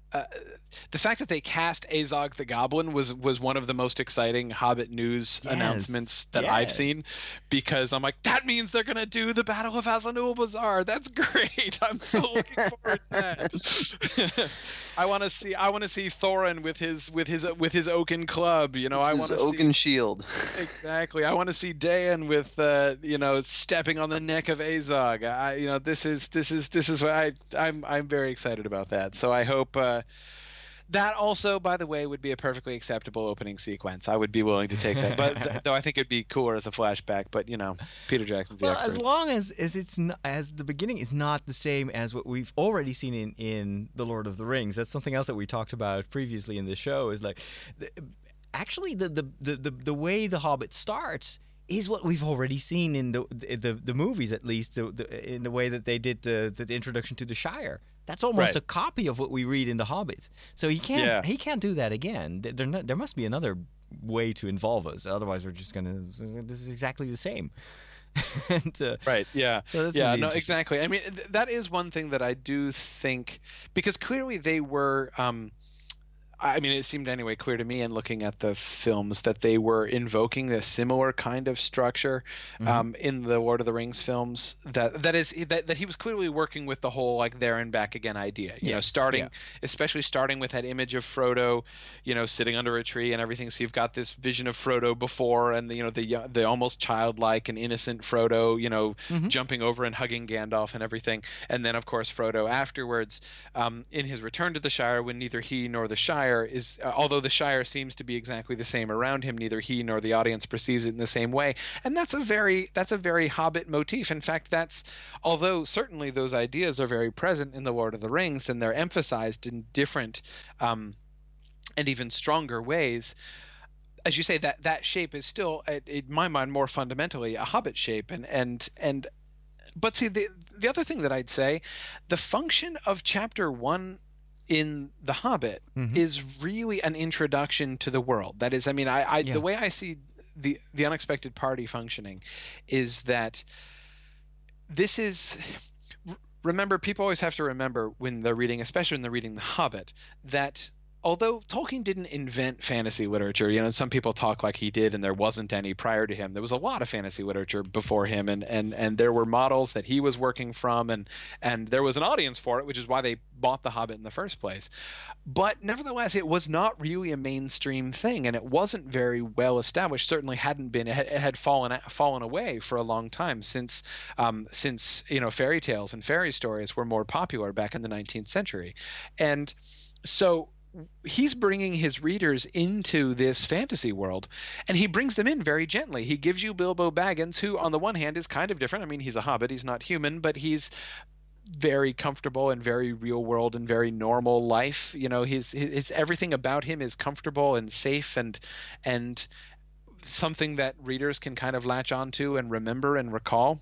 uh, the fact that they cast Azog the Goblin was was one of the most exciting Hobbit news Yes, announcements that I've yes. seen, because I'm like, that means they're gonna do the Battle of Hazanul Bazaar. That's great. I'm so looking forward to that. I want to see I want to see Thorin with his with his with his oaken club. You know, I His want to oaken see shield. exactly. I want to see Dayan with uh, you know, stepping on the neck of Azog. I you know this is this is this is what I I'm I'm very excited about that. So I hope. Uh, That also, by the way, would be a perfectly acceptable opening sequence. I would be willing to take that, but th- though I think it'd be cooler as a flashback. But you know, Peter Jackson's the Well, expert. as long as, as it's n as the beginning is not the same as what we've already seen in, in The Lord of the Rings. That's something else that we talked about previously in the show. Is like, the, actually, the, the the the the way The Hobbit starts is what we've already seen in the the, the movies, at least the, the, in the way that they did the, the introduction to the Shire. That's almost Right. a copy of what we read in The Hobbit. So he can't Yeah. he can't do that again. There, not, there must be another way to involve us. Otherwise, we're just gonna. This is exactly the same. and, uh, Right. Yeah. So that's yeah. gonna be No. interesting. Exactly. I mean, th- that is one thing that I do think, because clearly they were. Um, I mean, it seemed anyway clear to me in looking at the films that they were invoking a similar kind of structure Mm-hmm. um, in the Lord of the Rings films. That that is that, that he was clearly working with the whole like there and back again idea. You know, Yes, starting yeah. especially starting with that image of Frodo, you know, sitting under a tree and everything. So you've got this vision of Frodo before, and the, you know the yo- the almost childlike and innocent Frodo, you know, Mm-hmm. jumping over and hugging Gandalf and everything, and then of course Frodo afterwards, um, in his return to the Shire, when neither he nor the Shire is, uh, although the Shire seems to be exactly the same around him, neither he nor the audience perceives it in the same way, and that's a very that's a very Hobbit motif. In fact, that's, although certainly those ideas are very present in the Lord of the Rings, and they're emphasized in different um, and even stronger ways. As you say, that that shape is still, in in my mind, more fundamentally a Hobbit shape, and and and but see, the the other thing that I'd say, the function of chapter one in The Hobbit Mhm. is really an introduction to the world. That is, I mean, I, I Yeah. the way I see the the unexpected party functioning is that this is, r- remember, people always have to remember when they're reading, especially when they're reading The Hobbit, that although Tolkien didn't invent fantasy literature, you know, some people talk like he did and there wasn't any prior to him. There was a lot of fantasy literature before him, and and and there were models that he was working from, and and there was an audience for it, which is why they bought The Hobbit in the first place. But nevertheless, it was not really a mainstream thing, and it wasn't very well established. Certainly hadn't been. It had, it had fallen fallen away for a long time since um, since you know fairy tales and fairy stories were more popular back in the nineteenth century, and so he's bringing his readers into this fantasy world, and he brings them in very gently. He gives you Bilbo Baggins, who on the one hand is kind of different. I mean, he's a hobbit, he's not human, but he's very comfortable and very real world and very normal life. You know, his, his everything about him is comfortable and safe, and and something that readers can kind of latch onto and remember and recall.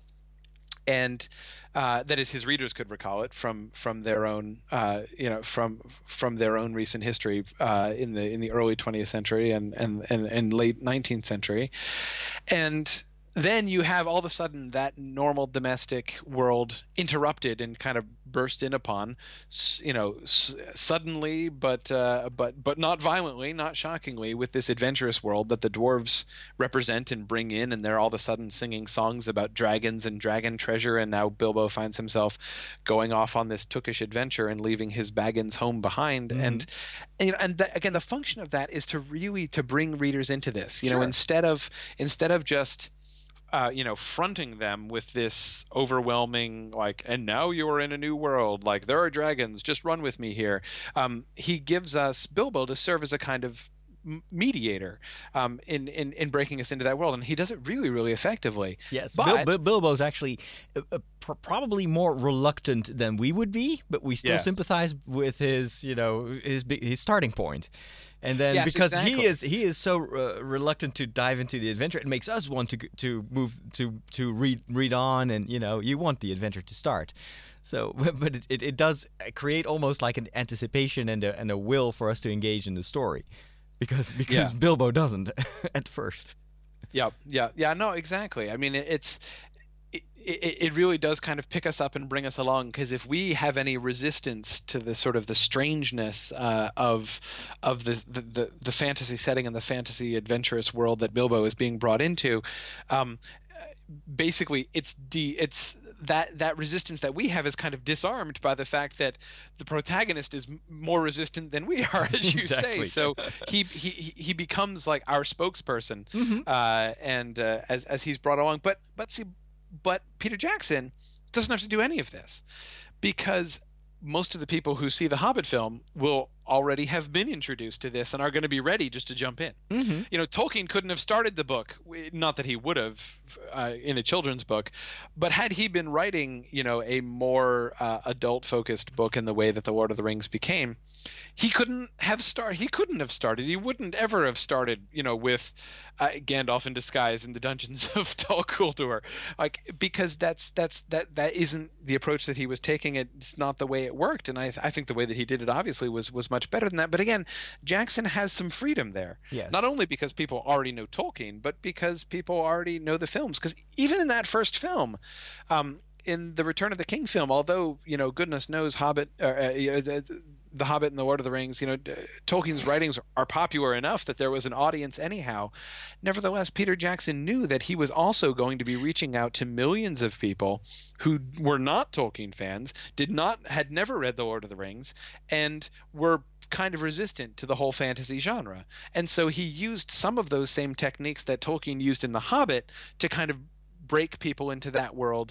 And uh, that is, his readers could recall it from from their own, uh, you know, from from their own recent history uh, in the in the early twentieth century and and and, and late nineteenth century, and then you have all of a sudden that normal domestic world interrupted and kind of burst in upon, s- you know, s- suddenly, but uh, but but not violently, not shockingly, with this adventurous world that the dwarves represent and bring in, and they're all of a sudden singing songs about dragons and dragon treasure, and now Bilbo finds himself going off on this tookish adventure and leaving his Baggins home behind, Mhm. and you know, and that, again, the function of that is to really to bring readers into this, you know, Sure. instead of instead of just uh, you know, fronting them with this overwhelming, like, and now you are in a new world, like, there are dragons, just run with me here. Um, he gives us Bilbo to serve as a kind of m- mediator um, in, in, in breaking us into that world, and he does it really, really effectively. Yes, But- Bil- Bil- Bilbo's actually uh, uh, pr- probably more reluctant than we would be, but we still Yes. sympathize with his, you know, his bi- his starting point. And then Yes, because he exactly. is he is so uh, reluctant to dive into the adventure, it makes us want to g- to move to to read read on, and you know you want the adventure to start. So, but it, it, it does create almost like an anticipation and a and a will for us to engage in the story, because because Yeah. Bilbo doesn't at first. Yeah, yeah, yeah. No, exactly. I mean, it, it's it, it, it really does kind of pick us up and bring us along, because if we have any resistance to the sort of the strangeness uh, of of the, the, the, the fantasy setting and the fantasy adventurous world that Bilbo is being brought into, um, basically it's de it's that that resistance that we have is kind of disarmed by the fact that the protagonist is m- more resistant than we are, as you Exactly. say. So he he he becomes like our spokesperson, Mhm. uh, and uh, as as he's brought along. But but see, but Peter Jackson doesn't have to do any of this, because most of the people who see the Hobbit film will already have been introduced to this and are going to be ready just to jump in. Mhm. You know, Tolkien couldn't have started the book, w- not that he would have uh, in a children's book, but had he been writing, you know, a more uh, adult-focused book in the way that The Lord of the Rings became, he couldn't have start. He couldn't have started. He wouldn't ever have started, you know, with uh, Gandalf in disguise in the dungeons of Dol Guldur, like, because that's that's that that isn't the approach that he was taking. It's not the way it worked, and I I think the way that he did it obviously was was much better than that. But again, Jackson has some freedom there. Yes. Not only because people already know Tolkien, but because people already know the films. Because even in that first film, um, in the Return of the King film, although, you know, goodness knows Hobbit, uh, uh, you know, the, the Hobbit and the Lord of the Rings, you know, Tolkien's writings are popular enough that there was an audience anyhow. Nevertheless, Peter Jackson knew that he was also going to be reaching out to millions of people who were not Tolkien fans, did not, had never read the Lord of the Rings, and were kind of resistant to the whole fantasy genre. And so he used some of those same techniques that Tolkien used in The Hobbit to kind of break people into that world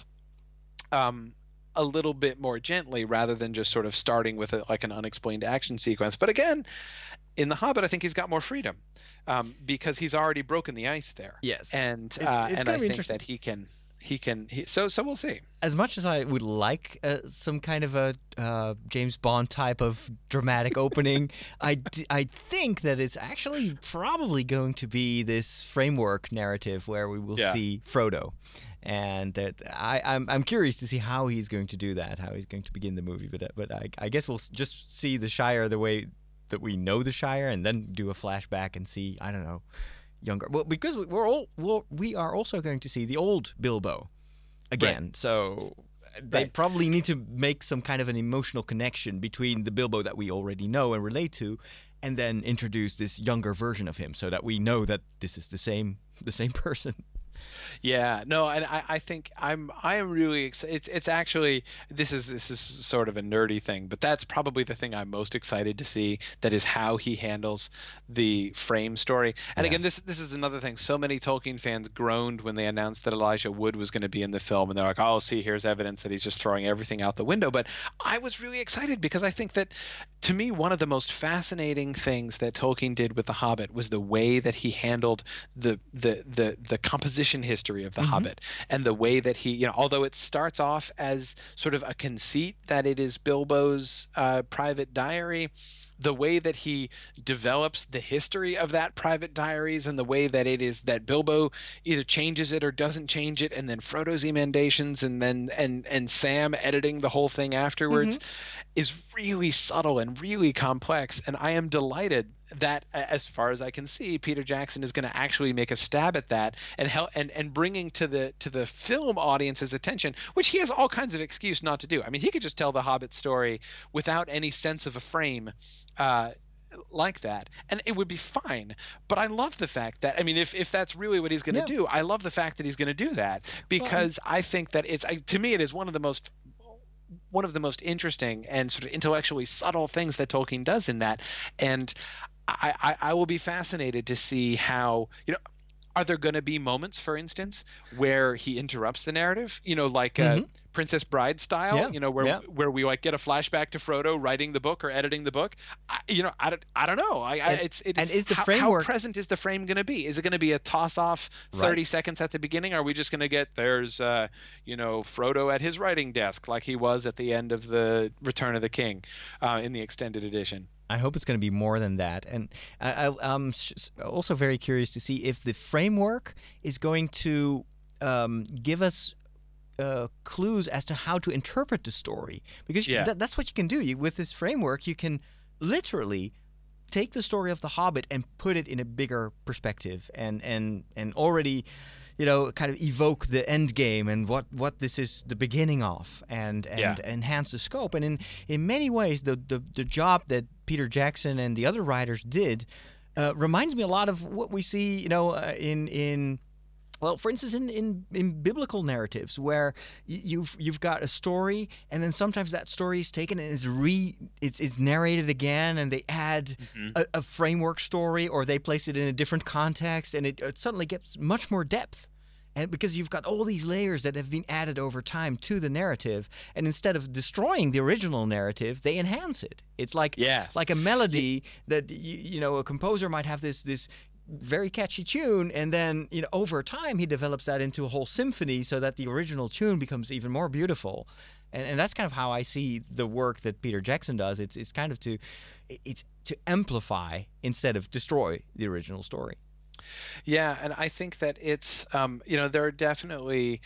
um, a little bit more gently, rather than just sort of starting with a, like an unexplained action sequence. But again, in The Hobbit, I think he's got more freedom um, because he's already broken the ice there. Yes. And It's- uh, it's and gonna I be think interesting. that he can he can he, so so we'll see. As much as I would like uh, some kind of a uh, James Bond type of dramatic opening, I, d- I think that it's actually probably going to be this framework narrative where we will Yeah. see Frodo. And that I, I'm I'm curious to see how he's going to do that, how he's going to begin the movie. But uh, but I, I guess we'll s- just see the Shire the way that we know the Shire, and then do a flashback and see, I don't know, younger. Well, because we- we're all we're, we are also going to see the old Bilbo again. So they Right. probably need to make some kind of an emotional connection between the Bilbo that we already know and relate to, and then introduce this younger version of him, so that we know that this is the same the same person. Yeah, no, and I, I think I'm I am really excited. It's it's actually this is this is sort of a nerdy thing, but that's probably the thing I'm most excited to see. That is how he handles the frame story. And Yeah. again, this this is another thing. So many Tolkien fans groaned when they announced that Elijah Wood was going to be in the film, and they're like, "Oh, see, here's evidence that he's just throwing everything out the window." But I was really excited because I think that, to me, one of the most fascinating things that Tolkien did with The Hobbit was the way that he handled the the the the composition history of The Hobbit, and the way that he, you know, although it starts off as sort of a conceit that it is Bilbo's uh, private diary, the way that he develops the history of that private diaries, and the way that it is that Bilbo either changes it or doesn't change it, and then Frodo's emendations, and then and and Sam editing the whole thing afterwards, is really subtle and really complex. And I am delighted that, a- as far as I can see, Peter Jackson is going to actually make a stab at that, and help and and bringing to the to the film audience's attention, which he has all kinds of excuse not to do. I mean, he could just tell the Hobbit story without any sense of a frame. Uh, like that, and it would be fine. But I love the fact that, I mean, if, if that's really what he's going to Yeah. do, I love the fact that he's going to do that, because I think that it's I, to me it is one of the most one of the most interesting and sort of intellectually subtle things that Tolkien does in that. And I, I, I will be fascinated to see how, you know, are there going to be moments, for instance, where he interrupts the narrative, you know, like uh, Princess Bride style, Yeah, you know, where yeah. where we like get a flashback to Frodo writing the book or editing the book? I, you know, I don't, I don't know. I, I And- it's it, and is the how, framework- how present is the frame going to be? Is it going to be a toss off thirty Right. seconds at the beginning? Are we just going to get there's uh, you know, Frodo at his writing desk like he was at the end of the Return of the King uh, in the extended edition? I hope it's going to be more than that. And I, I, I'm s- also very curious to see if the framework is going to um, give us uh, clues as to how to interpret the story. Because you- Yeah. that, that's what you can do. You, with this framework, you can literally take the story of The Hobbit and put it in a bigger perspective, and and and already, you know, kind of evoke the end game and what, what this is the beginning of, and and Yeah. enhance the scope. And in in many ways, the the the job that Peter Jackson and the other writers did uh, reminds me a lot of what we see, you know, uh, in in. Well, for instance, in, in, in biblical narratives, where y- you've you've got a story, and then sometimes that story is taken and is re it's it's narrated again, and they add a, a framework story, or they place it in a different context, and it, it suddenly gets much more depth. And because you've got all these layers that have been added over time to the narrative, and instead of destroying the original narrative, they enhance it. It's like Yes. like a melody that you, you know a composer might have this this very catchy tune, and then you know over time he develops that into a whole symphony, so that the original tune becomes even more beautiful. And, and that's kind of how I see the work that Peter Jackson does. It's it's kind of to it's to amplify instead of destroy the original story. Yeah, and I think that it's um, you know, there are definitely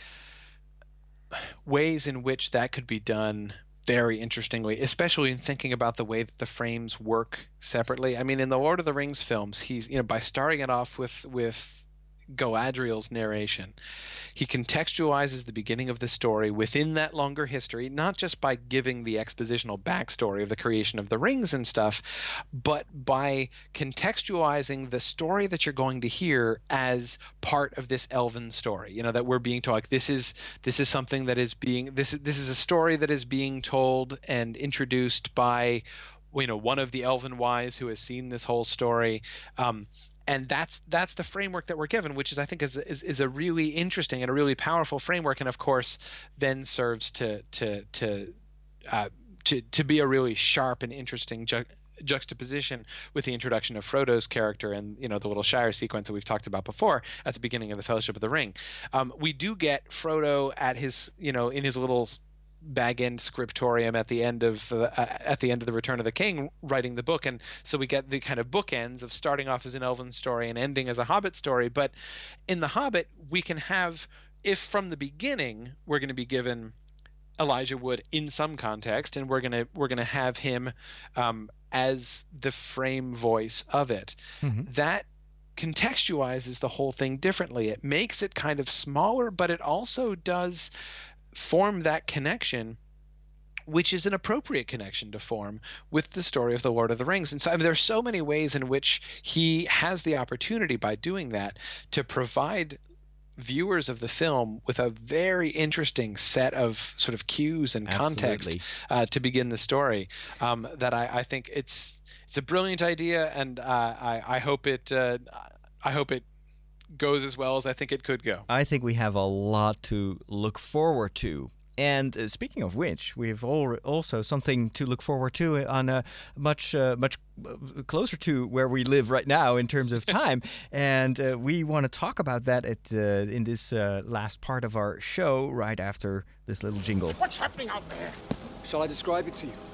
ways in which that could be done very interestingly, especially in thinking about the way that the frames work separately. I mean, in the Lord of the Rings films, he's, you know, by starting it off with with Galadriel's narration, he contextualizes the beginning of the story within that longer history, not just by giving the expositional backstory of the creation of the rings and stuff, but by contextualizing the story that you're going to hear as part of this elven story. You know, that we're being told, like, this is this is something that is being this is this is a story that is being told and introduced by, you know, one of the elven wise who has seen this whole story. Um, and that's that's the framework that we're given, which is, I think, is, is is a really interesting and a really powerful framework, and of course then serves to to to uh, to to be a really sharp and interesting ju- juxtaposition with the introduction of Frodo's character and, you know, the little Shire sequence that we've talked about before at the beginning of the Fellowship of the Ring. Um, we do get Frodo at his, you know, in his little bag end scriptorium at the end of uh, at the end of the Return of the King, writing the book, and so we get the kind of bookends of starting off as an elven story and ending as a Hobbit story. But in the Hobbit, we can have, if from the beginning we're going to be given Elijah Wood in some context, and we're gonna we're gonna have him um, as the frame voice of it, Mm-hmm. that contextualizes the whole thing differently. It makes it kind of smaller, but it also does form that connection, which is an appropriate connection to form with the story of the Lord of the Rings. And so, I mean, there's so many ways in which he has the opportunity by doing that to provide viewers of the film with a very interesting set of sort of cues and context Absolutely. uh, to begin the story. Um, that I, I think it's it's a brilliant idea, and uh, I, I hope it uh, I hope it goes as well as I think it could go. I think we have a lot to look forward to. And uh, speaking of which, we have al- also something to look forward to on a much, uh, much uh, closer to where we live right now in terms of time. And uh, we want to talk about that at uh, in this uh, last part of our show, right after this little jingle. What's happening out there? Shall I describe it to you?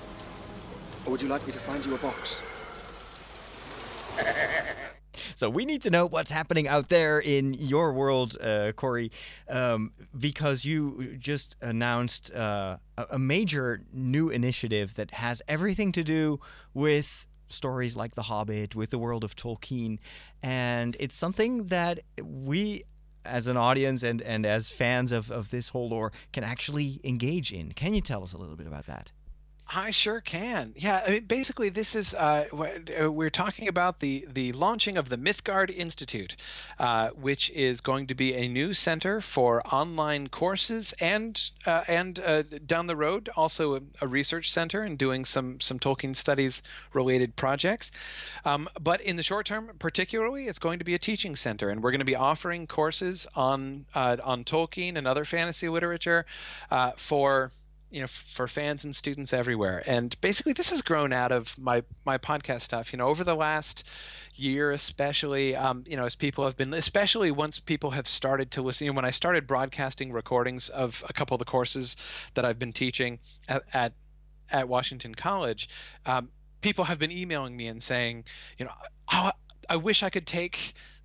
Or would you like me to find you a box? So we need to know what's happening out there in your world, uh, Corey, um, because you just announced uh, a, a major new initiative that has everything to do with stories like The Hobbit, with the world of Tolkien, and it's something that we, as an audience and, and as fans of, of this whole lore, can actually engage in. Can you tell us a little bit about that? I sure can. Yeah, I mean, basically, this is uh, wh- uh, we're talking about the the launching of the Mythgard Institute, uh, which is going to be a new center for online courses and uh, and uh, down the road also a, a research center and doing some some Tolkien studies related projects. Um, but in the short term, particularly, it's going to be a teaching center, and we're going to be offering courses on uh, on Tolkien and other fantasy literature uh, for. you know, for fans and students everywhere. And basically this has grown out of my my podcast stuff, you know, over the last year, especially, um, you know, as people have been, especially once people have started to listen, you know, when I started broadcasting recordings of a couple of the courses that I've been teaching at, at, at Washington College, um, people have been emailing me and saying, you know, oh, I wish I could take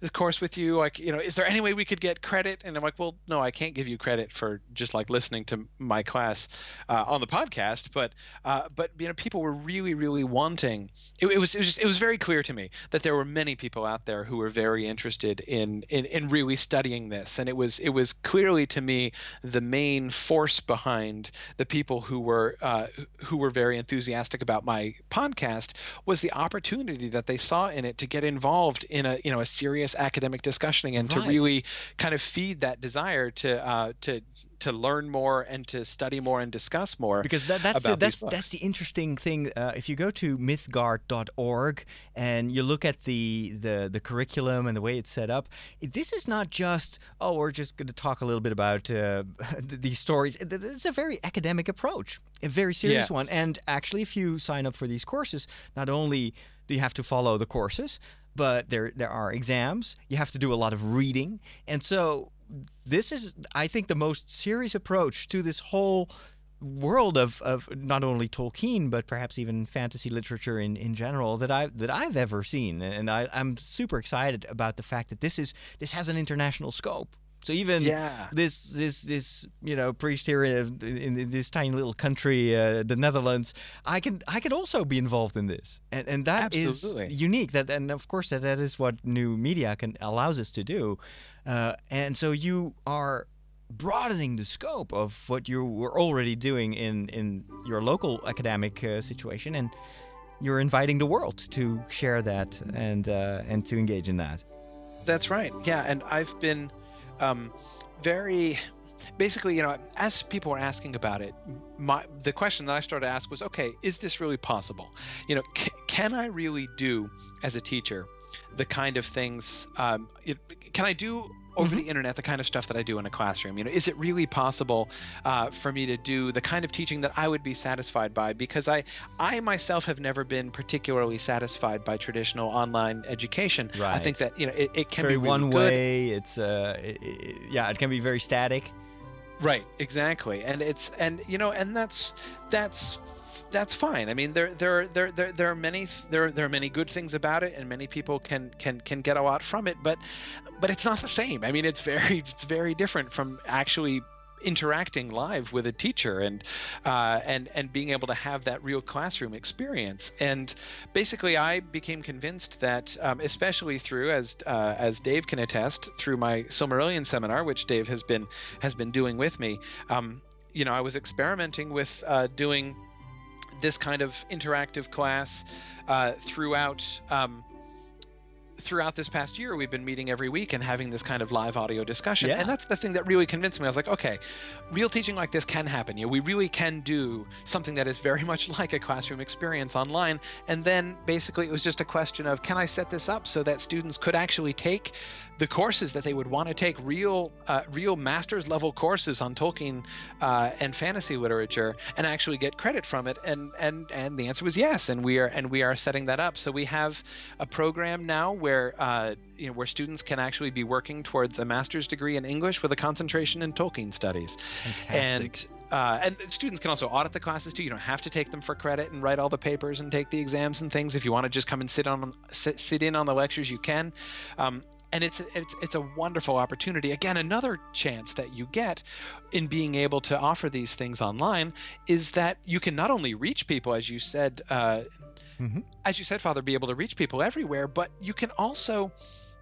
this course with you. Like, you know, is there any way we could get credit? And I'm like, well, no, I can't give you credit for just like listening to my class uh, on the podcast. But uh, but you know, people were really, really wanting. It, it was it was just, it was very clear to me that there were many people out there who were very interested in in in really studying this, and it was it was clearly to me the main force behind the people who were uh, who were very enthusiastic about my podcast was the opportunity that they saw in it to get involved in a you know a serious academic discussion and Right. to really kind of feed that desire to uh, to to learn more and to study more and discuss more. Because that, that's about the, that's these books. that's the interesting thing. Uh, if you go to mythgard dot org and you look at the, the the curriculum and the way it's set up, it- this is not just oh we're just going to talk a little bit about uh, these stories. It- It's a very academic approach, a very serious Yes. one. And actually, if you sign up for these courses, not only do you have to follow the courses, but there there are exams. You have to do a lot of reading, and so this is, I think, the most serious approach to this whole world of, of not only Tolkien but perhaps even fantasy literature in, in general that I that I've ever seen. And I, I'm super excited about the fact that this is this has an international scope. So even Yeah. this this this you know priest here in, in, in this tiny little country, uh, the Netherlands, I can I can also be involved in this, and and that is Absolutely. unique. That and of course that, that is what new media can allows us to do, uh, and so you are broadening the scope of what you were already doing in in your local academic uh, situation, and you're inviting the world to share that and uh, and to engage in that. That's right. Yeah, and I've been um, very, basically, you know, as people were asking about it, my the question that I started to ask was, okay, is this really possible? You know, c- can I really do as a teacher the kind of things? Um, it, can I do over the internet the kind of stuff that I do in a classroom? You know, is it really possible uh, for me to do the kind of teaching that I would be satisfied by? Because I, I myself have never been particularly satisfied by traditional online education. I Right. think that you know it, it can very be really one good. way. It's uh, i i yeah, it can be very static. Right, exactly, and it's and you know and that's that's that's fine. I mean, there there there there there are many there there are many good things about it, and many people can can can get a lot from it. But but it's not the same. I mean, it's very it's very different from actually interacting live with a teacher and uh, and and being able to have that real classroom experience. And basically, I became convinced that, um, especially through, as uh, as Dave can attest, through my Silmarillion seminar, which Dave has been has been doing with me. Um, you know, I was experimenting with uh, doing this kind of interactive class uh, throughout. Um, throughout this past year, we've been meeting every week and having this kind of live audio discussion. Yeah. And that's the thing that really convinced me. I was like, okay, real teaching like this can happen. You know, we really can do something that is very much like a classroom experience online. And then basically it was just a question of, can I set this up so that students could actually take the courses that they would want to take, real uh, real master's level courses on Tolkien uh, and fantasy literature, and actually get credit from it? And and and the answer was yes. And we are and we are setting that up. So we have a program now where uh, you know where students can actually be working towards a master's degree in English with a concentration in Tolkien studies. Fantastic. And uh, and students can also audit the classes too. You don't have to take them for credit and write all the papers and take the exams and things. If you want to just come and sit on sit, sit in on the lectures, you can. Um, and it's it's it's a wonderful opportunity. Again, another chance that you get in being able to offer these things online is that you can not only reach people, as you said, uh, Mhm. as you said, Father, be able to reach people everywhere, but you can also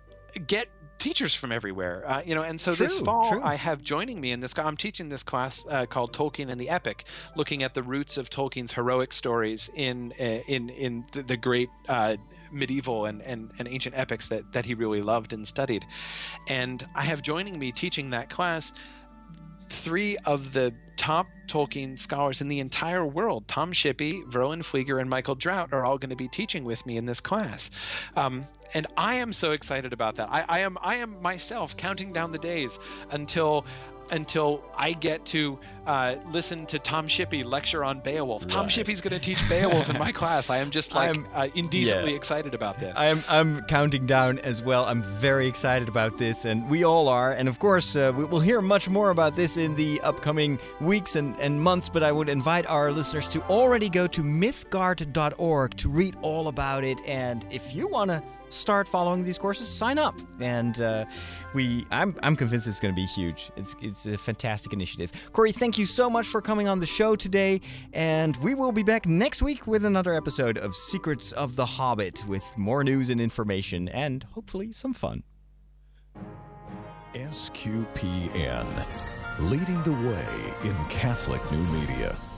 get teachers from everywhere. Uh, you know, and so this True, fall true. I have joining me in this. I'm teaching this class uh, called Tolkien and the Epic, looking at the roots of Tolkien's heroic stories in uh, in in the, the great. Uh, medieval and, and, and ancient epics that, that he really loved and studied. And I have joining me teaching that class three of the top Tolkien scholars in the entire world. Tom Shippey, Verlin Flieger, and Michael Drought are all going to be teaching with me in this class. Um, and I am so excited about that. I, I am I am myself counting down the days until until I get to uh, listen to Tom Shippey lecture on Beowulf. Tom Right. Shippey's going to teach Beowulf in my class. I am just like I'm- uh, indecently yeah. excited about this. I'm I'm counting down as well. I'm very excited about this, and we all are. And of course, uh, we will hear much more about this in the upcoming weeks and, and months. But I would invite our listeners to already go to mythgard dot org to read all about it. And if you want to start following these courses, sign up. And uh, we, I'm I'm convinced it's going to be huge. It's it's a fantastic initiative. Corey, thank you so much for coming on the show today. And we will be back next week with another episode of Secrets of the Hobbit with more news and information and hopefully some fun. S Q P N, leading the way in Catholic new media.